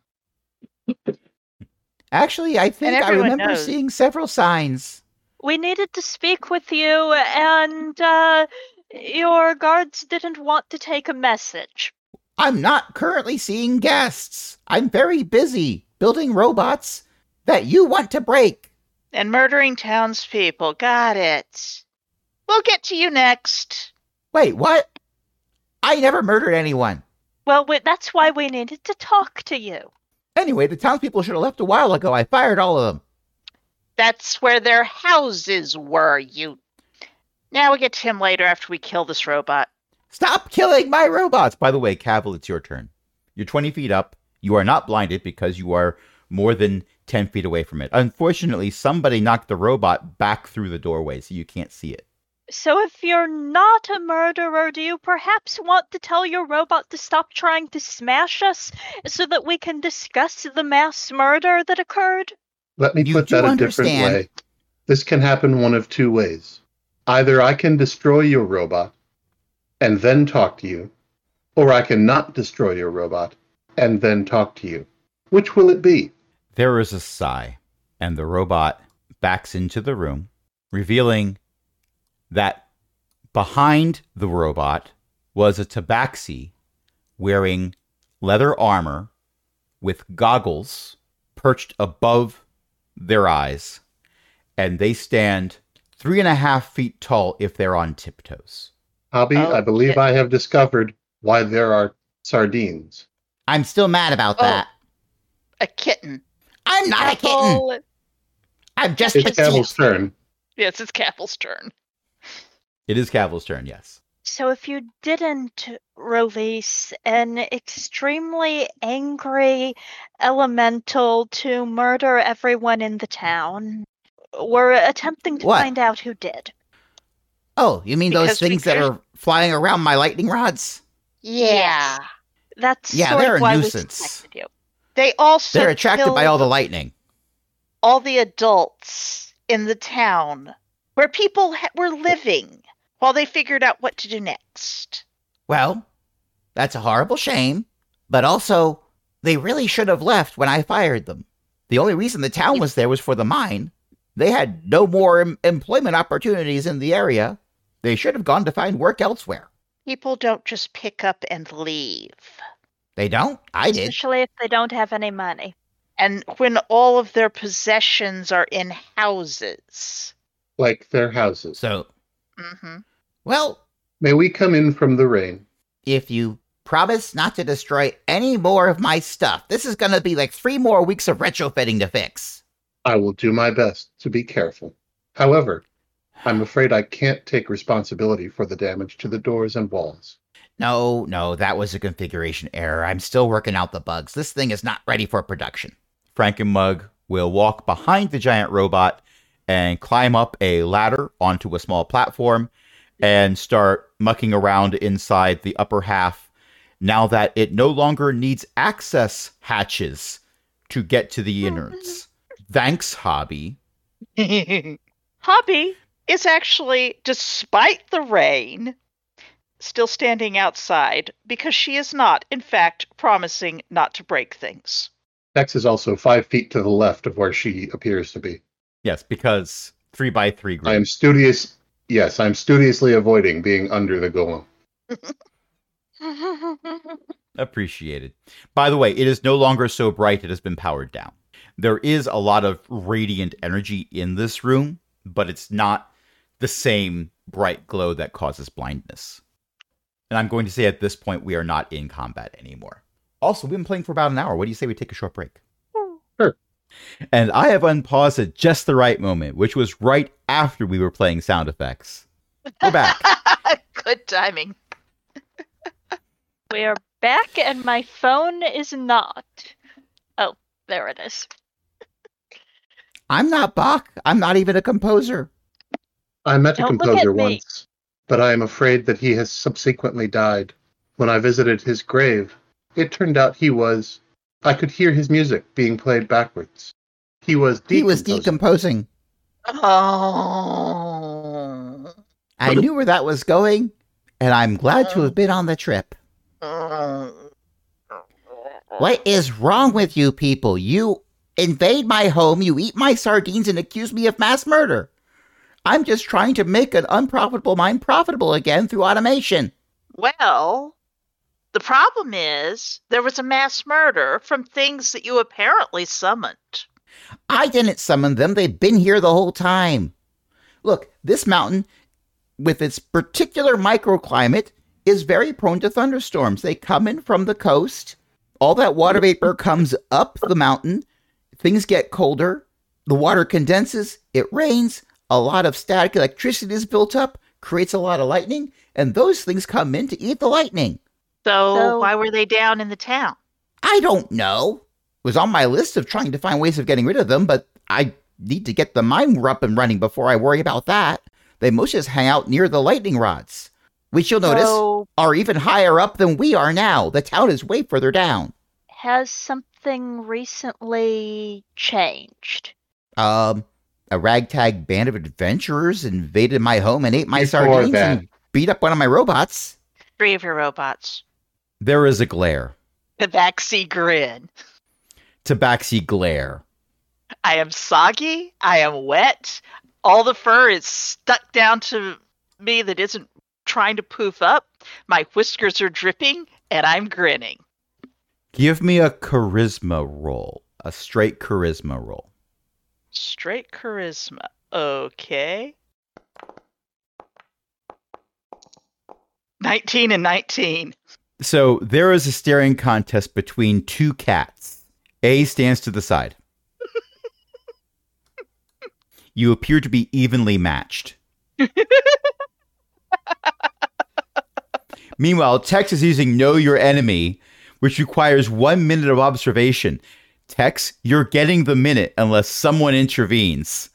Actually, I think I everyone remember knows. seeing several signs. We needed to speak with you, and your guards didn't want to take a message. I'm not currently seeing guests. I'm very busy building robots that you want to break. And murdering townspeople. Got it. We'll get to you next. Wait, what? I never murdered anyone. Well, that's why we needed to talk to you. Anyway, the townspeople should have left a while ago. I fired all of them. That's where their houses were, you... Now we'll get to him later after we kill this robot. Stop killing my robots! By the way, Cavil, it's your turn. You're 20 feet up. You are not blinded because you are more than 10 feet away from it. Unfortunately, somebody knocked the robot back through the doorway, so you can't see it. So if you're not a murderer, do you perhaps want to tell your robot to stop trying to smash us so that we can discuss the mass murder that occurred? Let me You put do that a different understand- way. This can happen one of two ways. Either I can destroy your robot and then talk to you, or I can not destroy your robot and then talk to you. Which will it be? There is a sigh, and the robot backs into the room, revealing that behind the robot was a tabaxi wearing leather armor with goggles perched above their eyes, and they stand 3.5 feet tall if they're on tiptoes. Hobby, Oh, I believe shit. I have discovered why there are sardines. I'm still mad about Oh. that. A kitten. I'm not a kitten. Apple- I'm just It's petite. Cavil's turn. Yes, it's Cavil's turn. It is Cavil's turn, yes. So if you didn't release an extremely angry elemental to murder everyone in the town, we're attempting to What? find out who did. Oh, you mean those Because things that because- are flying around my lightning rods? Yeah. That's Yeah, sort they're of a why we nuisance. suspected you. They also They're attracted by killed all the lightning. all the adults in the town where people were living while they figured out what to do next. Well, that's a horrible shame, but also, they really should have left when I fired them. The only reason the town was there was for the mine. They had no more employment opportunities in the area. They should have gone to find work elsewhere. People don't just pick up and leave. They don't? I did. Especially if they don't have any money. And when all of their possessions are in houses. Like their houses. So, Hmm. well, May we come in from the rain? if you promise not to destroy any more of my stuff, this is going to be like 3 more weeks of retrofitting to fix. I will do my best to be careful. However, I'm afraid I can't take responsibility for the damage to the doors and walls. No, that was a configuration error. I'm still working out the bugs. This thing is not ready for production. Frankenmug will walk behind the giant robot and climb up a ladder onto a small platform and start mucking around inside the upper half now that it no longer needs access hatches to get to the innards. Thanks, Hobby. Hobby is actually, despite the rain, still standing outside because she is not, in fact, promising not to break things. Dex is also 5 feet to the left of where she appears to be. Yes, because 3x3 grid. I am studious. Yes, I'm studiously avoiding being under the golem. Appreciated. By the way, it is no longer so bright it has been powered down. There is a lot of radiant energy in this room, but it's not the same bright glow that causes blindness. And I'm going to say at this point we are not in combat anymore. Also, we've been playing for about an hour. What do you say we take a short break? Sure. And I have unpaused at just the right moment, which was right after we were playing sound effects. We're back. Good timing. We are back and my phone is not. Oh, there it is. I'm not Bach. I'm not even a composer. I met a Don't look composer at me. once, but I am afraid that he has subsequently died. When I visited his grave, it turned out I could hear his music being played backwards. He was decomposing. Oh. I knew where that was going, and I'm glad to have been on the trip. What is wrong with you people? You invade my home, you eat my sardines, and accuse me of mass murder. I'm just trying to make an unprofitable mine profitable again through automation. Well, the problem is there was a mass murder from things that you apparently summoned. I didn't summon them. They've been here the whole time. Look, this mountain, with its particular microclimate, is very prone to thunderstorms. They come in from the coast. All that water vapor comes up the mountain. Things get colder. The water condenses. It rains. A lot of static electricity is built up, creates a lot of lightning, and those things come in to eat the lightning. So why were they down in the town? I don't know. It was on my list of trying to find ways of getting rid of them, but I need to get the mine up and running before I worry about that. They most just hang out near the lightning rods, which you'll notice are even higher up than we are now. The town is way further down. Has something recently changed? A ragtag band of adventurers invaded my home and ate my Before sardines that. and beat up one of my robots. 3 of your robots. There is a glare. Tabaxi grin. Tabaxi glare. I am soggy. I am wet. All the fur is stuck down to me that isn't trying to poof up. My whiskers are dripping, and I'm grinning. Give me a charisma roll. A straight charisma roll. Straight charisma. Okay. 19 and 19. So there is a staring contest between two cats. A stands to the side. You appear to be evenly matched. Meanwhile, Tex is using Know Your Enemy, which requires 1 minute of observation. Tex, you're getting the minute unless someone intervenes.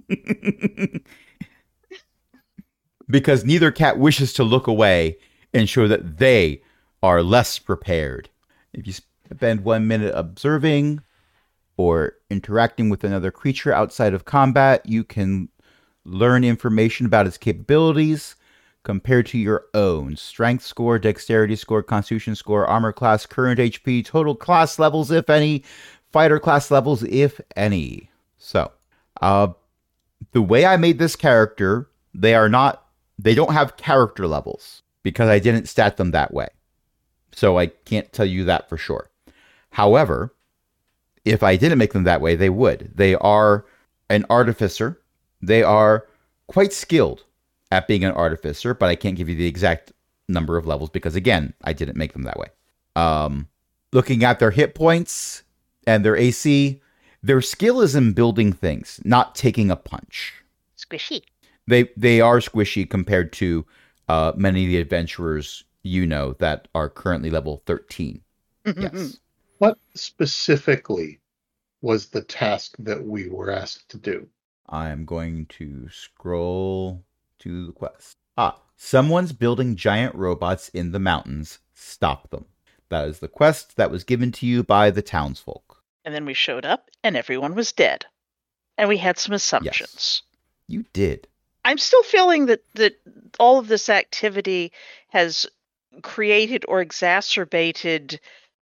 Because neither cat wishes to look away and show that they are less prepared. If you spend 1 minute observing or interacting with another creature outside of combat, you can learn information about its capabilities compared to your own. Strength score, dexterity score, constitution score, armor class, current HP, total class levels, if any, fighter class levels, if any. So, the way I made this character, they don't have character levels because I didn't stat them that way. So I can't tell you that for sure. However, if I didn't make them that way, they would. They are an artificer. They are quite skilled at being an artificer, but I can't give you the exact number of levels because, again, I didn't make them that way. Looking at their hit points and their AC, their skill is in building things, not taking a punch. Squishy. They are squishy compared to many of the adventurers you know that are currently level 13. Yes. What specifically was the task that we were asked to do? I'm going to scroll to the quest. Someone's building giant robots in the mountains. Stop them. That is the quest that was given to you by the townsfolk. And then we showed up, and everyone was dead. And we had some assumptions. You did. I'm still feeling that all of this activity has created or exacerbated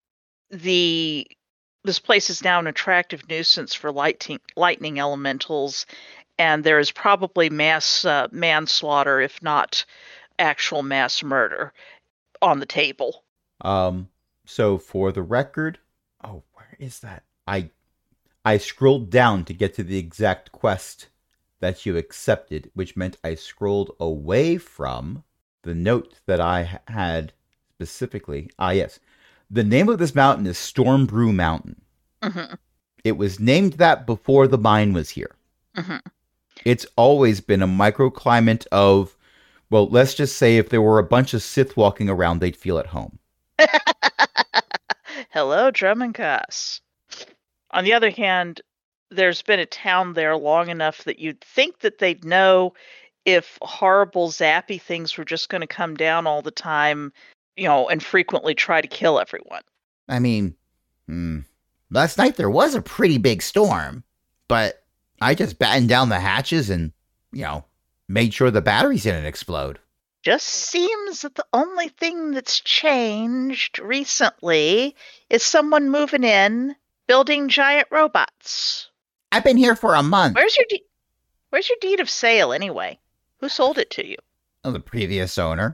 this place is now an attractive nuisance for lightning elementals, and there is probably mass manslaughter, if not actual mass murder, on the table. So for the record, where is that? I scrolled down to get to the exact quest that you accepted, which meant I scrolled away from the note that I had specifically. Yes. The name of this mountain is Stormbrew Mountain. Mm-hmm. It was named that before the mine was here. Mm-hmm. It's always been a microclimate of, well, let's just say if there were a bunch of Sith walking around, they'd feel at home. Hello, Drummongoss. On the other hand, there's been a town there long enough that you'd think that they'd know if horrible zappy things were just going to come down all the time, and frequently try to kill everyone. I mean, last night there was a pretty big storm, but I just battened down the hatches and, made sure the batteries didn't explode. Just seems that the only thing that's changed recently is someone moving in, building giant robots. I've been here for a month. Where's your deed of sale anyway? Who sold it to you? Oh, the previous owner.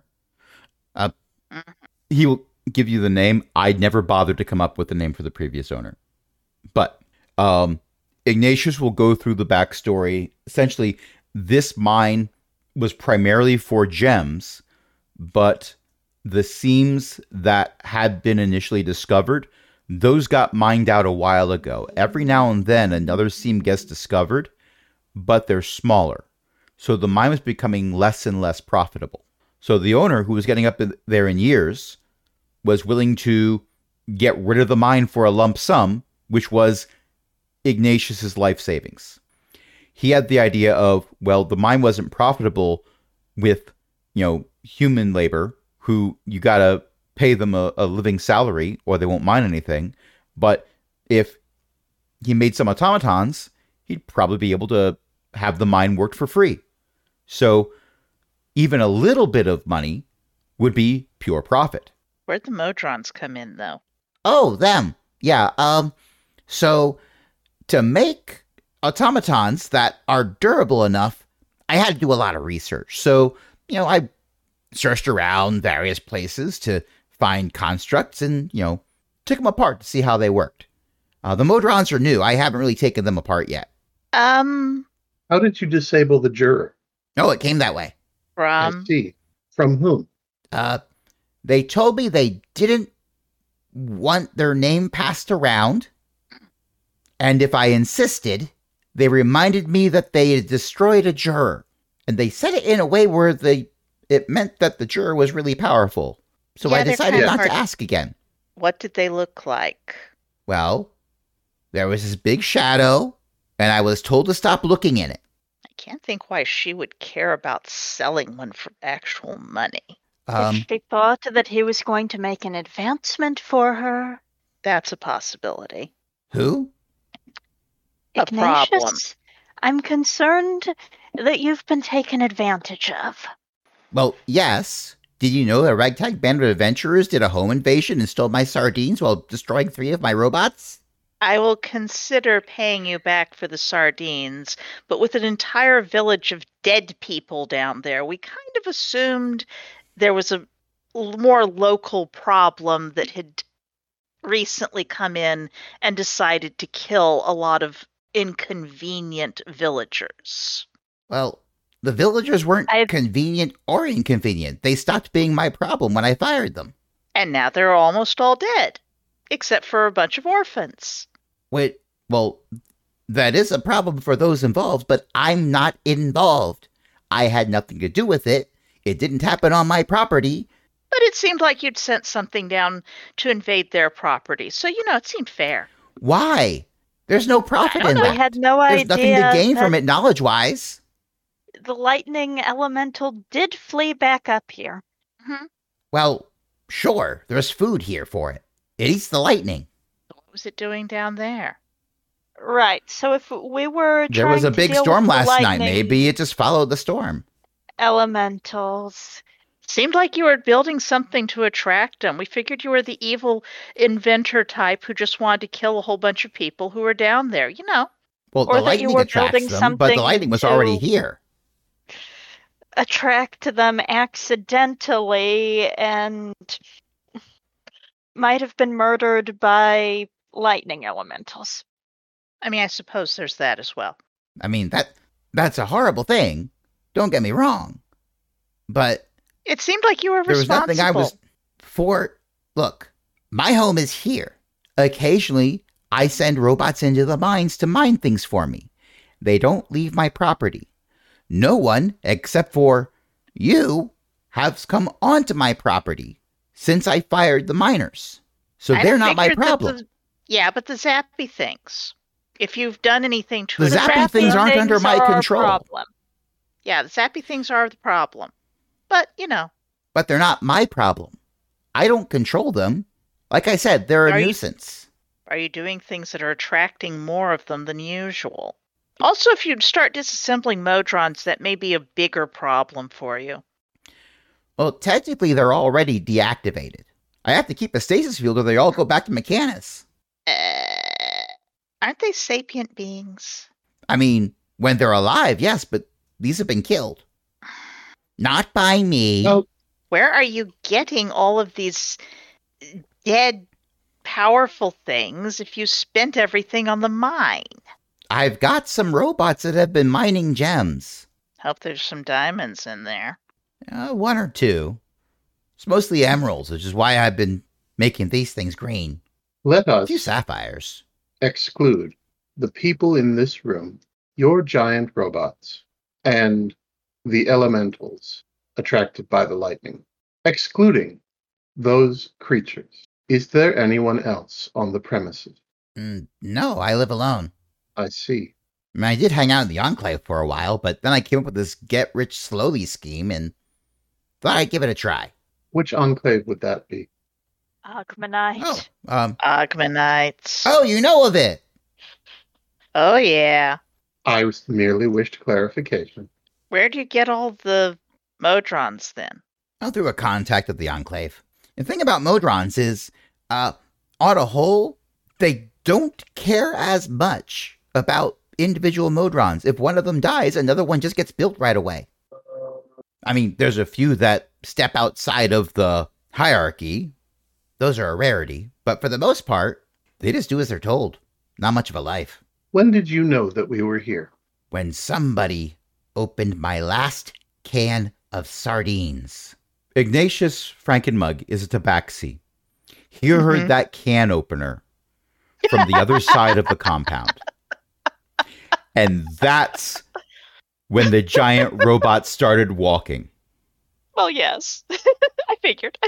He will give you the name. I'd never bothered to come up with the name for the previous owner. But Ignatius will go through the backstory. Essentially, this mine was primarily for gems, but the seams that had been initially discovered, those got mined out a while ago. Every now and then, another seam gets discovered, but they're smaller. So the mine was becoming less and less profitable. So the owner, who was getting up there in years, was willing to get rid of the mine for a lump sum, which was Ignatius's life savings. He had the idea of, well, the mine wasn't profitable with, human labor, who you got to pay them a living salary or they won't mine anything. But if he made some automatons, he'd probably be able to have the mine worked for free. So even a little bit of money would be pure profit. Where'd the Modrons come in, though? Oh, them. Yeah. So to make automatons that are durable enough, I had to do a lot of research. So, I searched around various places to find constructs and, took them apart to see how they worked. The Modrons are new. I haven't really taken them apart yet. How did you disable the juror? Oh, it came that way. I see. From whom? They told me they didn't want their name passed around. And if I insisted, they reminded me that they had destroyed a juror. And they said it in a way where it meant that the juror was really powerful. So Yeah, I they're decided kinda not hard- to ask again. What did they look like? Well, there was this big shadow, and I was told to stop looking in it. I can't think why she would care about selling one for actual money. Um, If she thought that he was going to make an advancement for her. That's a possibility. who? A problem. Ignatius, I'm concerned that you've been taken advantage of. Well, yes. Did you know a ragtag band of adventurers did a home invasion and stole my sardines while destroying 3 of my robots? I will consider paying you back for the sardines, but with an entire village of dead people down there, we kind of assumed there was a more local problem that had recently come in and decided to kill a lot of inconvenient villagers. Well, the villagers weren't I've- convenient or inconvenient. They stopped being my problem when I fired them. And now they're almost all dead, except for a bunch of orphans. Wait, well, that is a problem for those involved, but I'm not involved. I had nothing to do with it. It didn't happen on my property. But it seemed like you'd sent something down to invade their property, so it seemed fair. Why? There's no profit don't in know. that. I had no There's idea nothing to gain from that it knowledge-wise. the lightning elemental did flee back up here. Well, sure, there's food here for it. It eats the lightning. What was it doing down there? Right. So if we were There was a trying to big deal storm with the last night. lightning Maybe it just followed the storm. elementals, Seemed like you were building something to attract them. We figured you were the evil inventor type who just wanted to kill a whole bunch of people who were down there. Well, Or the that you lightning were attracts building them, but the something lightning was already to- here. attract them accidentally and might have been murdered by lightning elementals. I mean, I suppose there's that as well. I mean, that's a horrible thing. Don't get me wrong. But It seemed like you were there was responsible. nothing I was for. Look, my home is here. Occasionally, I send robots into the mines to mine things for me. They don't leave my property. No one, except for you, has come onto my property since I fired the miners. So I they're not my figured that problem. Yeah, but the zappy things. If you've done anything to The it, zappy things aren't under my are our control. problem. Yeah, the zappy things are the problem. But, But they're not my problem. I don't control them. Like I said, they're a Are you- nuisance. are you doing things that are attracting more of them than usual? Also, if you start disassembling Modrons, that may be a bigger problem for you. Well, technically, they're already deactivated. I have to keep a stasis field or they all go back to Mechanus. Aren't they sapient beings? I mean, when they're alive, yes, but these have been killed. Not by me. Oh. Where are you getting all of these dead, powerful things if you spent everything on the mine? I've got some robots that have been mining gems. Hope there's some diamonds in there. 1 or 2. It's mostly emeralds, which is why I've been making these things green. Let A us few sapphires. exclude the people in this room, your giant robots, and the elementals. attracted by the lightning, excluding those creatures. Is there anyone else on the premises? No, I live alone. I see. I mean, I did hang out in the Enclave for a while, but then I came up with this get-rich-slowly scheme and thought I'd give it a try. Which enclave would that be? Ogmanite. Ogmanites. Oh, you know of it! Oh, yeah. I merely wished clarification. Where do you get all the Modrons then? Oh, through a contact of the Enclave. The thing about Modrons is, on a whole, they don't care as much about individual Modrons. If one of them dies, another one just gets built right away. I mean, there's a few that step outside of the hierarchy. Those are a rarity. But for the most part, they just do as they're told. Not much of a life. When did you know that we were here? When somebody opened my last can of sardines. Ignatius Frankenmug is a tabaxi. He heard that can opener from the other side of the compound. And that's when the giant robot started walking. Well, yes. I figured.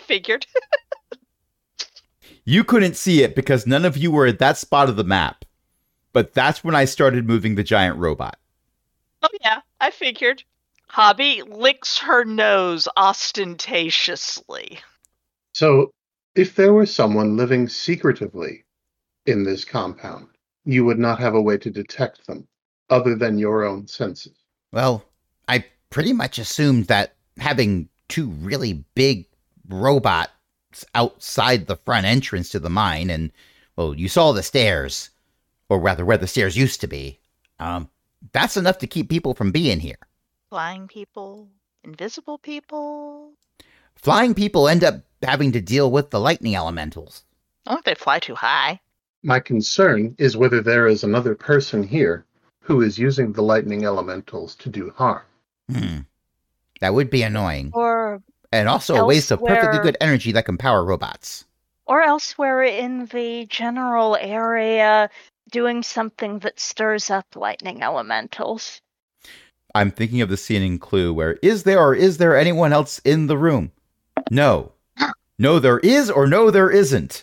You couldn't see it because none of you were at that spot of the map. But that's when I started moving the giant robot. Oh, yeah, I figured. Hobby licks her nose ostentatiously. So, if there were someone living secretively in this compound, you would not have a way to detect them other than your own senses. Well, I pretty much assumed that having two really big robots outside the front entrance to the mine, and, well, you saw the stairs, or rather where the stairs used to be, that's enough to keep people from being here. Flying people, invisible people. Flying people end up having to deal with the lightning elementals. I don't think they fly too high. My concern is whether there is another person here who is using the lightning elementals to do harm. That would be annoying. And also a waste of perfectly good energy that can power robots. Or elsewhere in the general area doing something that stirs up lightning elementals. I'm thinking of the scene in Clue where, is there anyone else in the room? No. No, there is, or no, there isn't.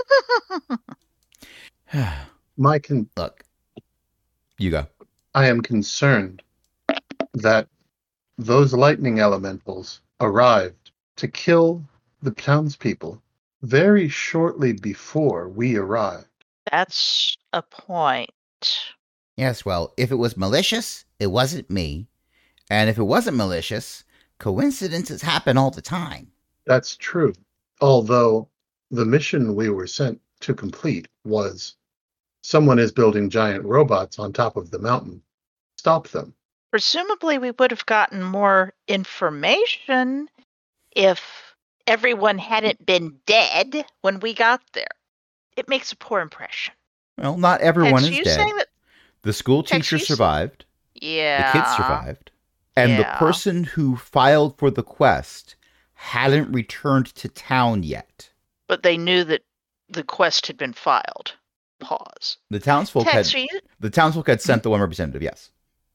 Look. You go. I am concerned that those lightning elementals arrived to kill the townspeople very shortly before we arrived. That's a point. Yes, well, if it was malicious, it wasn't me. And if it wasn't malicious, coincidences happen all the time. That's true. Although the mission we were sent to complete was someone is building giant robots on top of the mountain. Stop them. Presumably we would have gotten more information if everyone hadn't been dead when we got there. It makes a poor impression. Well, not everyone Tex, is you dead. saying that- The school Tex, teacher you survived. Yeah. The kids survived. And the Yeah. person who filed for the quest hadn't returned to town yet. But they knew that the quest had been filed. Pause. The townsfolk Tex, had sent the one representative, yes.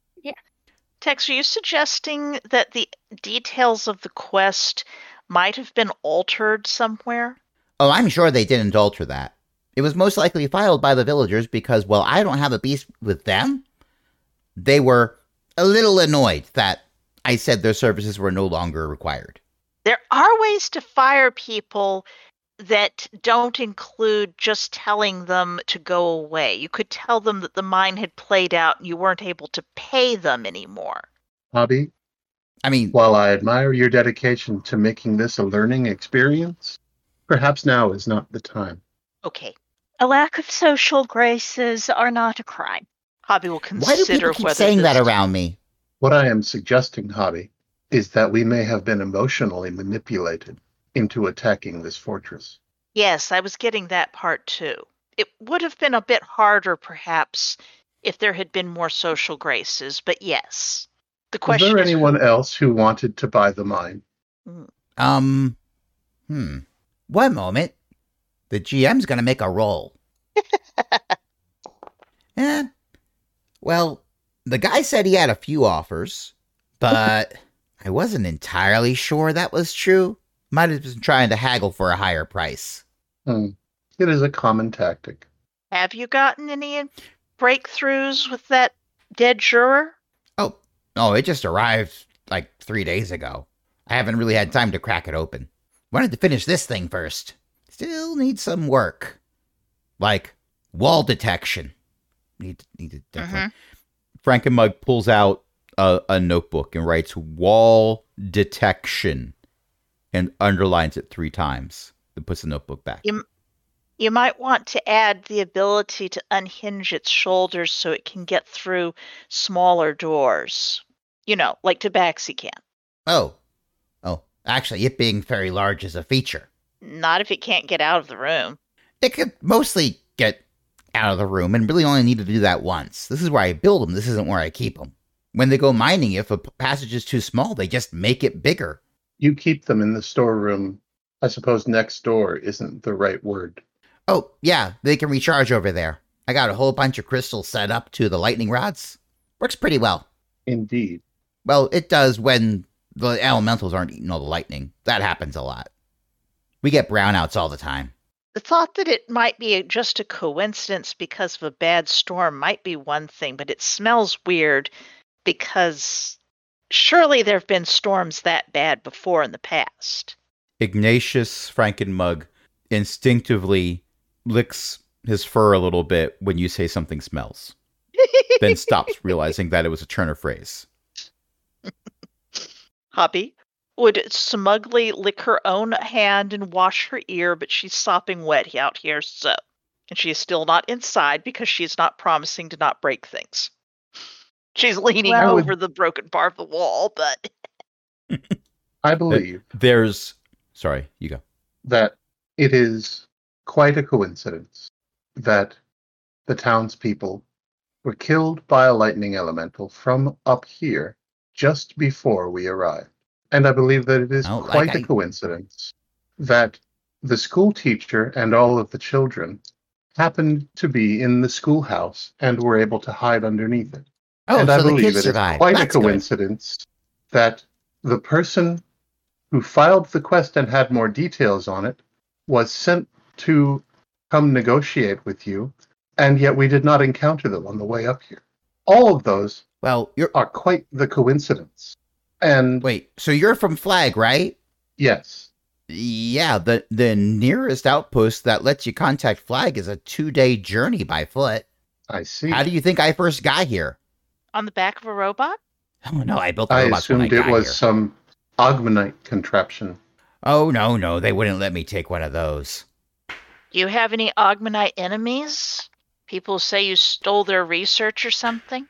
Tex, are you suggesting that the details of the quest might have been altered somewhere? Oh, I'm sure they didn't alter that. It was most likely filed by the villagers because, well, I don't have a beef with them. They were a little annoyed that I said their services were no longer required. There are ways to fire people that don't include just telling them to go away. You could tell them that the mine had played out and you weren't able to pay them anymore. Hobby, I mean, while I admire your dedication to making this a learning experience, perhaps now is not the time. Okay. A lack of social graces are not a crime. Hobby will why do consider people keep whether saying this- that around me? What I am suggesting, Hobby, is that we may have been emotionally manipulated into attacking this fortress. Yes, I was getting that part too. It would have been a bit harder, perhaps, if there had been more social graces, but yes. The Was question there is anyone else who wanted to buy the mine? One moment. The GM's gonna make a roll. Well, the guy said he had a few offers, but I wasn't entirely sure that was true. Might have been trying to haggle for a higher price. It is a common tactic. Have you gotten any breakthroughs with that dead juror? Oh, it just arrived like 3 days ago. I haven't really had time to crack it open. Wanted to finish this thing first. Still need some work. Like wall detection. Need to definitely. Frankenmug pulls out a notebook and writes wall detection and underlines it 3 times. Then puts the notebook back. You might want to add the ability to unhinge its shoulders so it can get through smaller doors. You know, like Tabaxi can. Oh, actually, it being very large is a feature. Not if it can't get out of the room. It could mostly get out of the room and really only need to do that once. This is where I build them. This isn't where I keep them. When they go mining, if a passage is too small, they just make it bigger. You keep them in the storeroom. I suppose next door isn't the right word. Oh, yeah, they can recharge over there. I got a whole bunch of crystals set up to the lightning rods. Works pretty well. Indeed. Well, it does when the elementals aren't eating all the lightning. That happens a lot. We get brownouts all the time. The thought that it might be just a coincidence because of a bad storm might be one thing, but it smells weird because surely there have been storms that bad before in the past. Ignatius Frankenmug instinctively licks his fur a little bit when you say something smells, then stops, realizing that it was a turn of phrase. Hobby would smugly lick her own hand and wash her ear, but she's sopping wet out here, so. And she is still not inside because she's not promising to not break things. She's leaning Well- over the broken part of the wall, but I believe Sorry, you go. that it is quite a coincidence that the townspeople were killed by a lightning elemental from up here just before we arrived. And I believe that it is Oh, quite a coincidence that the school teacher and all of the children happened to be in the schoolhouse and were able to hide underneath it. Oh, and so I the believe kids it is survived. quite That's a good. coincidence that the person who filed the quest and had more details on it was sent to come negotiate with you, and yet we did not encounter them on the way up here. All of those Well, are quite the coincidence. And wait, so you're from Flag, right? yes, Yeah, the nearest outpost that lets you contact Flag is a 2-day journey by foot. I see. How do you think I first got here? on the back of a robot? Oh, no, I built the I robots when I assumed it got was here. some Ogmanite contraption. Oh, no, they wouldn't let me take one of those. Do you have any Ogmanite enemies? People say you stole their research or something?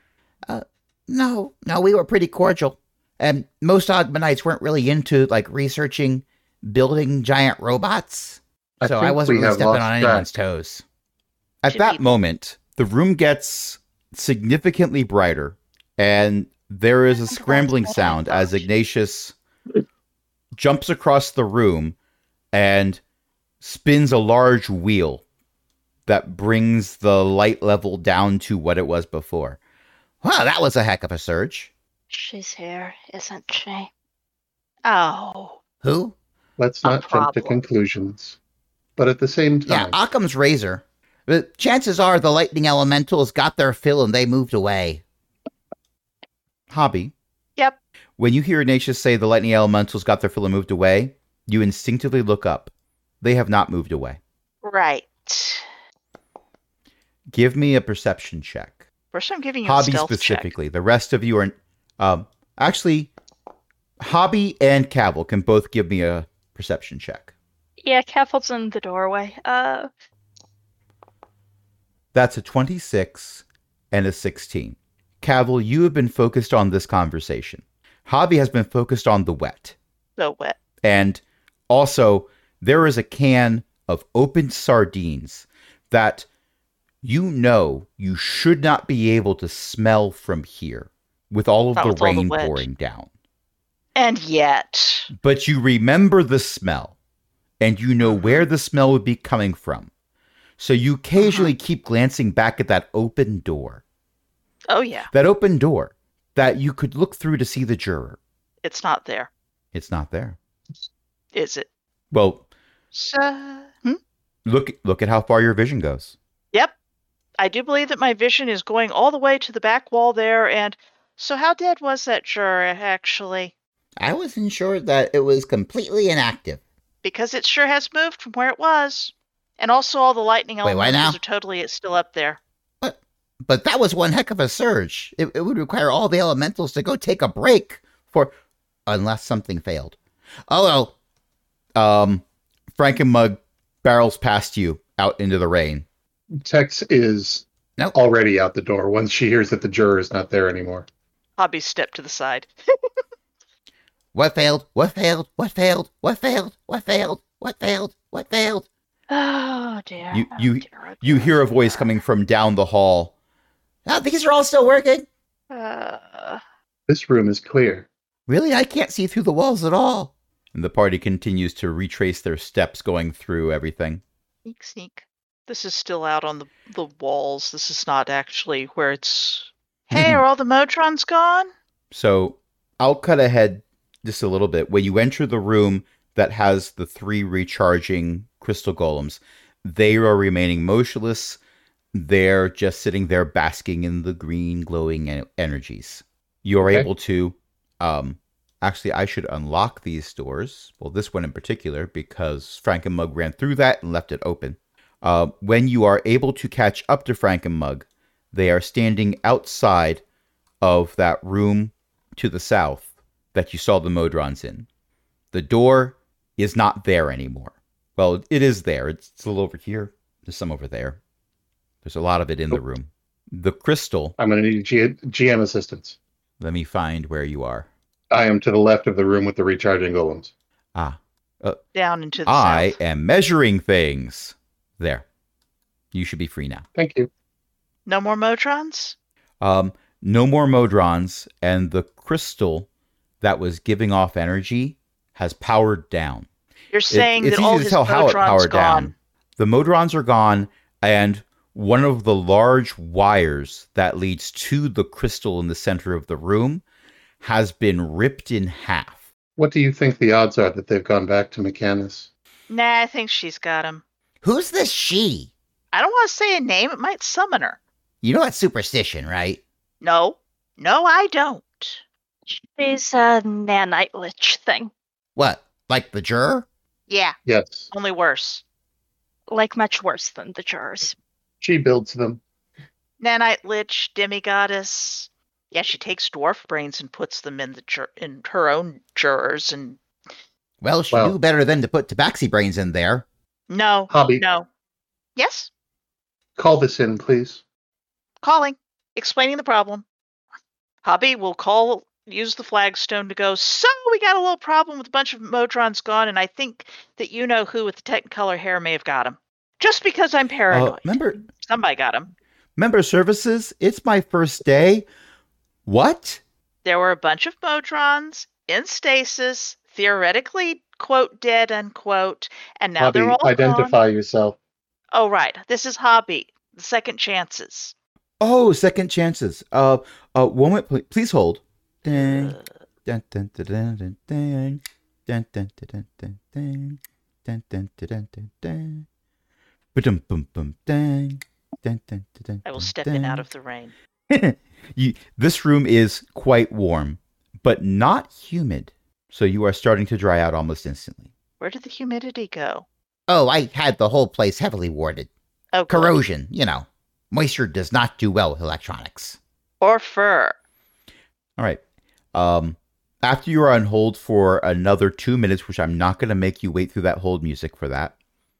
No, we were pretty cordial. And most Ogmanites weren't really into, like, researching building giant robots. So I think wasn't we really have stepping lost on track. anyone's toes. At Should that be- moment, the room gets significantly brighter, and there is a scrambling sound as Ignatius jumps across the room and spins a large wheel that brings the light level down to what it was before. Wow, that was a heck of a surge. She's here, isn't she? Oh. Who? Let's A not jump to problem. conclusions. But at the same Yeah, time, Occam's razor. But chances are the lightning elementals got their fill and they moved away. Hobby, Yep. when you hear Ignatius say the lightning elementals got their fill and moved away, you instinctively look up. They have not moved away. Right. Give me a perception check. First, I'm giving you Hobby a stealth check. specifically. The rest of you are actually Hobby and Cavil can both give me a perception check. Yeah, Caffle's in the doorway. That's a 26 and a 16. Cavil, you have been focused on this conversation. Hobby has been focused on the wet. So wet. And also, there is a can of opened sardines that you know you should not be able to smell from here with all of Not the with all the rain wet. pouring down. And yet. But you remember the smell, and you know where the smell would be coming from. So you occasionally keep glancing back at that open door. Oh, yeah. That open door that you could look through to see the juror. It's not there, It's not there. is it? Well, So, look at how far your vision goes. Yep. I do believe that my vision is going all the way to the back wall there, and so how dead was that juror, actually? I wasn't sure that it was completely inactive. Because it sure has moved from where it was. And also all the lightning Wait, what elementals now? are totally still up there. But that was one heck of a surge. It would require all the elementals to go take a break unless something failed. Oh well. Frankenmug barrels past you out into the rain. Tex is Nope. already out the door once she hears that the juror is not there anymore. Hobby stepped to the side. What failed? What failed? What failed? What failed? What failed? What failed? What failed? Oh dear. You- oh, you- dear, oh, You dear, hear oh, a voice dear. coming from down the hall. Oh, these are all still working. This room is clear. Really? I can't see through the walls at all. And the party continues to retrace their steps going through everything. Sneak, sneak. This is still out on the walls. This is not actually where it's... Hey, are all the Motrons gone? So I'll cut ahead just a little bit. When you enter the room that has the 3 recharging crystal golems, they are remaining motionless. They're just sitting there basking in the green glowing energies. You're Okay. able to... actually, I should unlock these doors. Well, this one in particular, because Frankenmug ran through that and left it open. When you are able to catch up to Frankenmug, they are standing outside of that room to the south that you saw the Modrons in. The door is not there anymore. Well, it is there. It's a little over here. There's some over there. There's a lot of it in the room. The crystal, I'm going to need GM assistance. let me find where you are. I am to the left of the room with the recharging golems. Ah, Down into the I south. am measuring things. There. You should be free now. Thank you. No more Motrons? No more Modrons, and the crystal that was giving off energy has powered down. You're saying it's that all easy to his tell how it Motrons powered gone. down. The Modrons are gone, and one of the large wires that leads to the crystal in the center of the room has been ripped in half. What do you think the odds are that they've gone back to Mechanus? Nah, I think she's got him. Who's this she? I don't want to say a name. It might summon her. You know that's superstition, right? No. No, I don't. She's a nanite lich thing. What? Like the juror? Yeah, Yes. only worse. Like much worse than the jurors. She builds them. Nanite Lich, Demigoddess. Yeah, she takes dwarf brains and puts them in in her own jurors. And Well, she Well- knew better than to put tabaxi brains in there. no, Hobby. no. Yes, Call this in, please. calling, explaining the problem. Hobby will use the flagstone to go. So we got a little problem with a bunch of Motrons gone, and I think that you know who with the Technicolor hair may have got him. Just because I'm paranoid. Somebody got him. Member services, it's my first day. What? There were a bunch of Motrons in stasis, theoretically, quote, dead, unquote, and now Hobby, they're all gone. identify yourself. Oh, right. This is Hobby, the second chances. Oh, second chances. One moment, please hold. Ding. Dun, dun, dun, dun, dun, dun. Dun, dun, dun, dun, dun, dun. Dun, dun, dun, dun, dun, dun. Ba-dum, bum, bum, dun. Dun, dun, dun, dun, I will dun, step in out dun. of the rain. This room is quite warm, but not humid. So you are starting to dry out almost instantly. Where did the humidity go? Oh, I had the whole place heavily warded. Oh, good. Corrosion, you know. Moisture does not do well with electronics. Or fur. All right. After you are on hold for another 2 minutes, which I'm not going to make you wait through that hold music for that.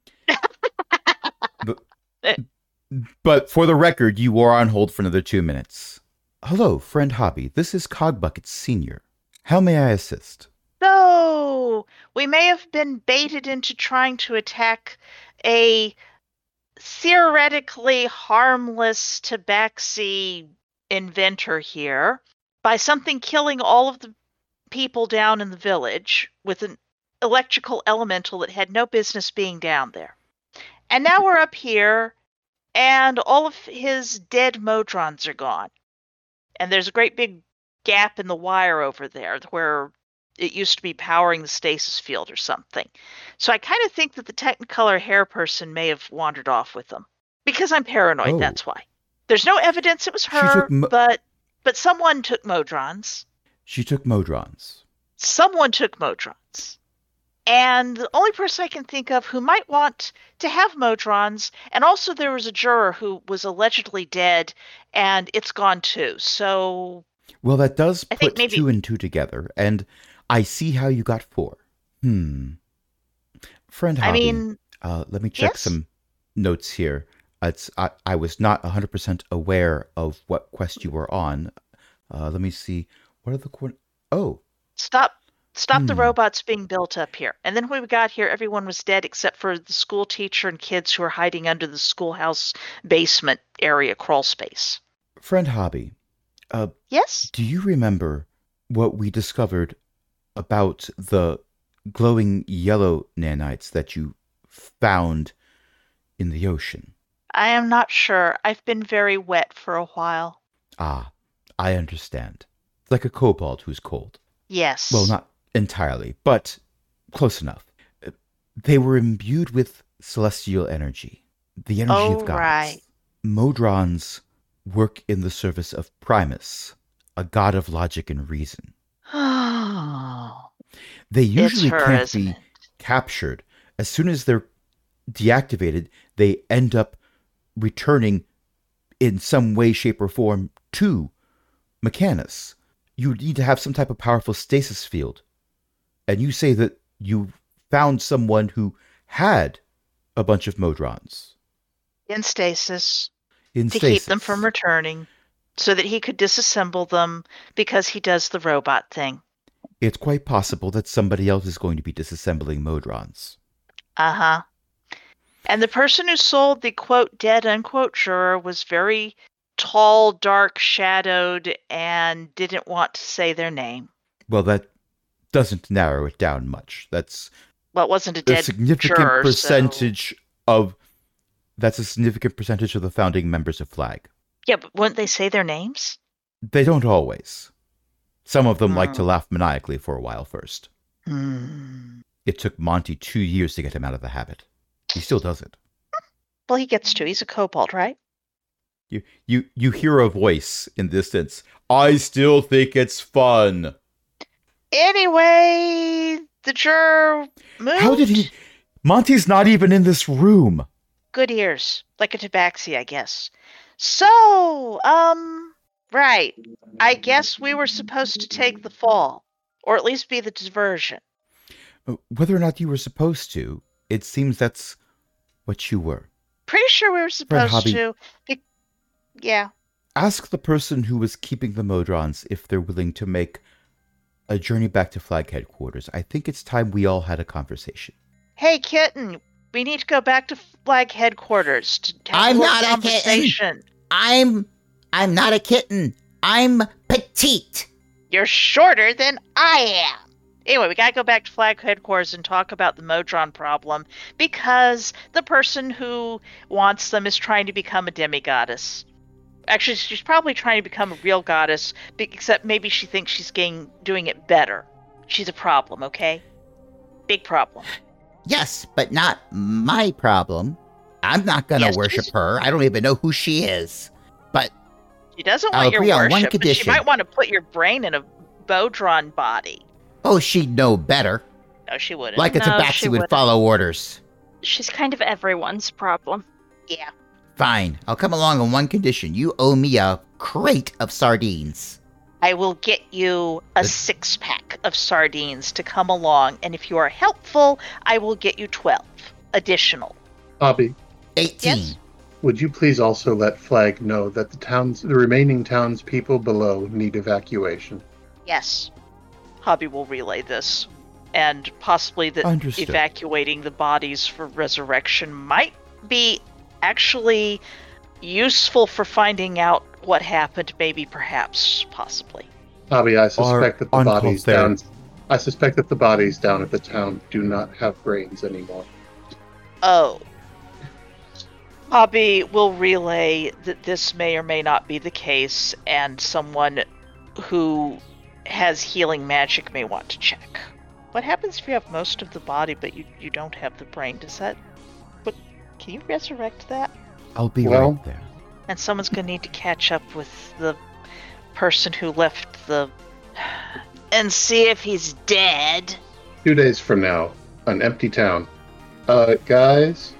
But for the record, you are on hold for another 2 minutes. Hello, friend Hobby. This is Cogbucket Sr. How may I assist? So, we may have been baited into trying to attack a theoretically harmless tabaxi inventor here by something killing all of the people down in the village with an electrical elemental that had no business being down there. And now we're up here, and all of his dead Motrons are gone. And there's a great big gap in the wire over there where it used to be powering the stasis field or something. So I kind of think that the Technicolor hair person may have wandered off with them. Because I'm paranoid, Oh. that's why. There's no evidence it was She her, took but someone took Modrons. She took Modrons. Someone took Modrons. And the only person I can think of who might want to have Modrons, and also there was a juror who was allegedly dead, and it's gone too. So Well, that does I think put maybe- 2 and 2 together, and I see how you got 4. Friend Hobby, I mean, let me check yes? some notes here. I was not 100% aware of what quest you were on. Let me see. What are the Oh, stop the Hmm. robots being built up here. And then when we got here, everyone was dead except for the school teacher and kids who were hiding under the schoolhouse basement area crawl space. friend Hobby, Yes? do you remember what we discovered about the glowing yellow nanites that you found in the ocean? I am not sure. I've been very wet for a while. Ah, I understand. It's like a kobold who's cold. Yes. Well, not entirely, but close enough. They were imbued with celestial energy, the energy Oh, of gods. right. Modrons work in the service of Primus, a god of logic and reason. Oh, They usually her, can't isn't be it? captured. As soon as they're deactivated, they end up returning in some way, shape, or form to Mechanus. You need to have some type of powerful stasis field. And you say that you found someone who had a bunch of Modrons in stasis in to stasis. keep them from returning so that he could disassemble them because he does the robot thing. It's quite possible that somebody else is going to be disassembling Modrons. Uh-huh. And the person who sold the quote dead unquote juror was very tall, dark, shadowed, and didn't want to say their name. Well, that doesn't narrow it down much. That's Well, it wasn't a a dead significant juror, percentage of that's a significant percentage of the founding members of Flag. Yeah, but wouldn't they say their names? They don't always. Some of them like to Hmm. laugh maniacally for a while first. It took Monty 2 years to get him out of the habit. He still does it. Well, he gets to. He's a kobold, right? You hear a voice in the distance. I still think it's fun. Anyway, the juror moved. How did he? Monty's not even in this room. Good ears, like a tabaxi, I guess. So, right. I guess we were supposed to take the fall, or at least be the diversion. Whether or not you were supposed to, it seems that's what you were. Pretty sure we were supposed Hobby. to. Yeah. Ask the person who was keeping the Modrons if they're willing to make a journey back to Flag headquarters. I think it's time we all had a conversation. Hey, kitten, we need to go back to Flag headquarters to have I'm a little not a kitten. conversation. I'm not a kitten. I'm petite. You're shorter than I am. Anyway, we gotta go back to Flag headquarters and talk about the Modron problem because the person who wants them is trying to become a demigoddess. Actually, she's probably trying to become a real goddess, except maybe she thinks she's doing it better. She's a problem, okay? Big problem. Yes, but not my problem. I'm not gonna Yes, worship she's- her. I don't even know who she is. But She doesn't I'll want your agree on one worship, but she condition. might want to put your brain in a Bodron body. oh, she'd know better. No, she wouldn't. Like a No, tabaxi she would wouldn't. follow orders. She's kind of everyone's problem. Yeah. Fine, I'll come along on one condition. You owe me a crate of sardines. I will get you a 6-pack of sardines to come along, and if you are helpful, I will get you 12 additional. Hobby, 18. Yes. would you please also let Flag know that the remaining townspeople below need evacuation? Yes. Hobby will relay this. And possibly that Understood. evacuating the bodies for resurrection might be actually useful for finding out what happened, maybe, perhaps, possibly. Hobby, I suspect that the uncalled bodies there. down. I suspect that the bodies down at the town do not have brains anymore. Oh. Hobby will relay that this may or may not be the case, and someone who has healing magic may want to check. What happens if you have most of the body but you don't have the brain? Can you resurrect that? I'll be Well- right there. And someone's going to need to catch up with the person who left the... and see if he's dead. 2 days from now, an empty town. Guys?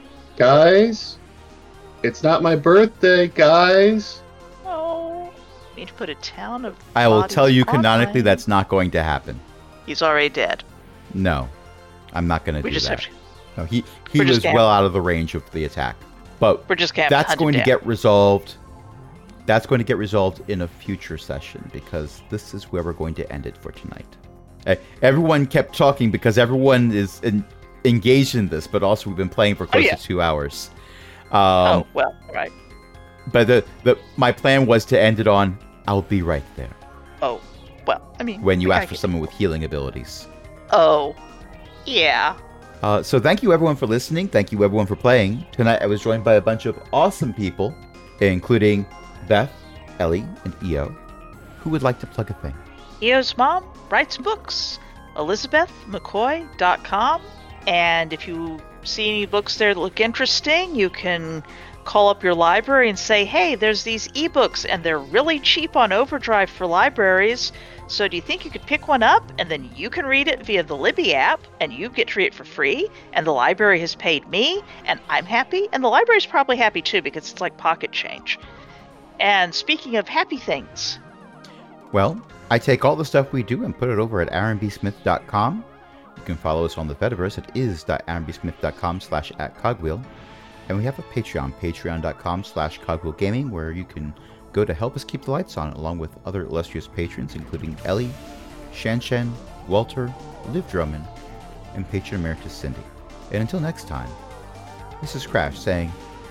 It's not my birthday, guys! Oh. Need to put a town of I will bodies tell you online. canonically that's not going to happen. He's already dead. No, I'm not going to We do just that. have to... No, he we're just was gonna- well out of the range of the attack. But We're just going to that's going to down. get resolved. That's going to get resolved in a future session because this is where we're going to end it for tonight. Everyone kept talking because everyone is engaged in this, but also we've been playing for close yeah. to 2 hours. Oh, well, right. But my plan was to end it on "I'll be right there" Oh, well, I mean... when you we ask gotta for get- someone with healing abilities. Oh, yeah. So thank you everyone for listening. Thank you everyone for playing. Tonight I was joined by a bunch of awesome people, including Beth, Ellie, and Io. Who would like to plug a thing? Io's mom writes books. ElizabethMcCoy.com. And if you see any books there that look interesting, you can call up your library and say, hey, there's these ebooks and they're really cheap on Overdrive for libraries. So do you think you could pick one up and then you can read it via the Libby app and you get to read it for free and the library has paid me and I'm happy and the library's probably happy too because it's like pocket change. And speaking of happy things, Well, I take all the stuff we do and put it over at aaronbsmith.com. You can follow us on the Fediverse at is.aaronbsmith.com/@cogwheel. And we have a Patreon, patreon.com/cogwheelgaming, where you can go to help us keep the lights on, along with other illustrious patrons, including Ellie, Shan, Walter, Liv Drummond, and patron emeritus Cindy. And until next time, this is Crash saying,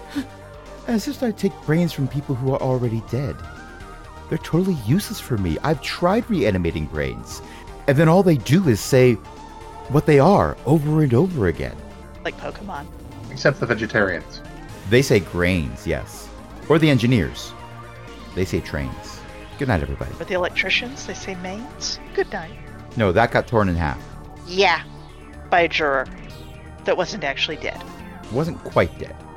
as if I take brains from people who are already dead. They're totally useless for me. I've tried reanimating brains, and then all they do is say what they are over and over again. like Pokemon. Except the vegetarians. They say grains, yes. Or the engineers. They say trains. Good night, everybody. But the electricians, they say mains. Good night. No, that got torn in half. Yeah, by a juror that wasn't actually dead. It wasn't quite dead.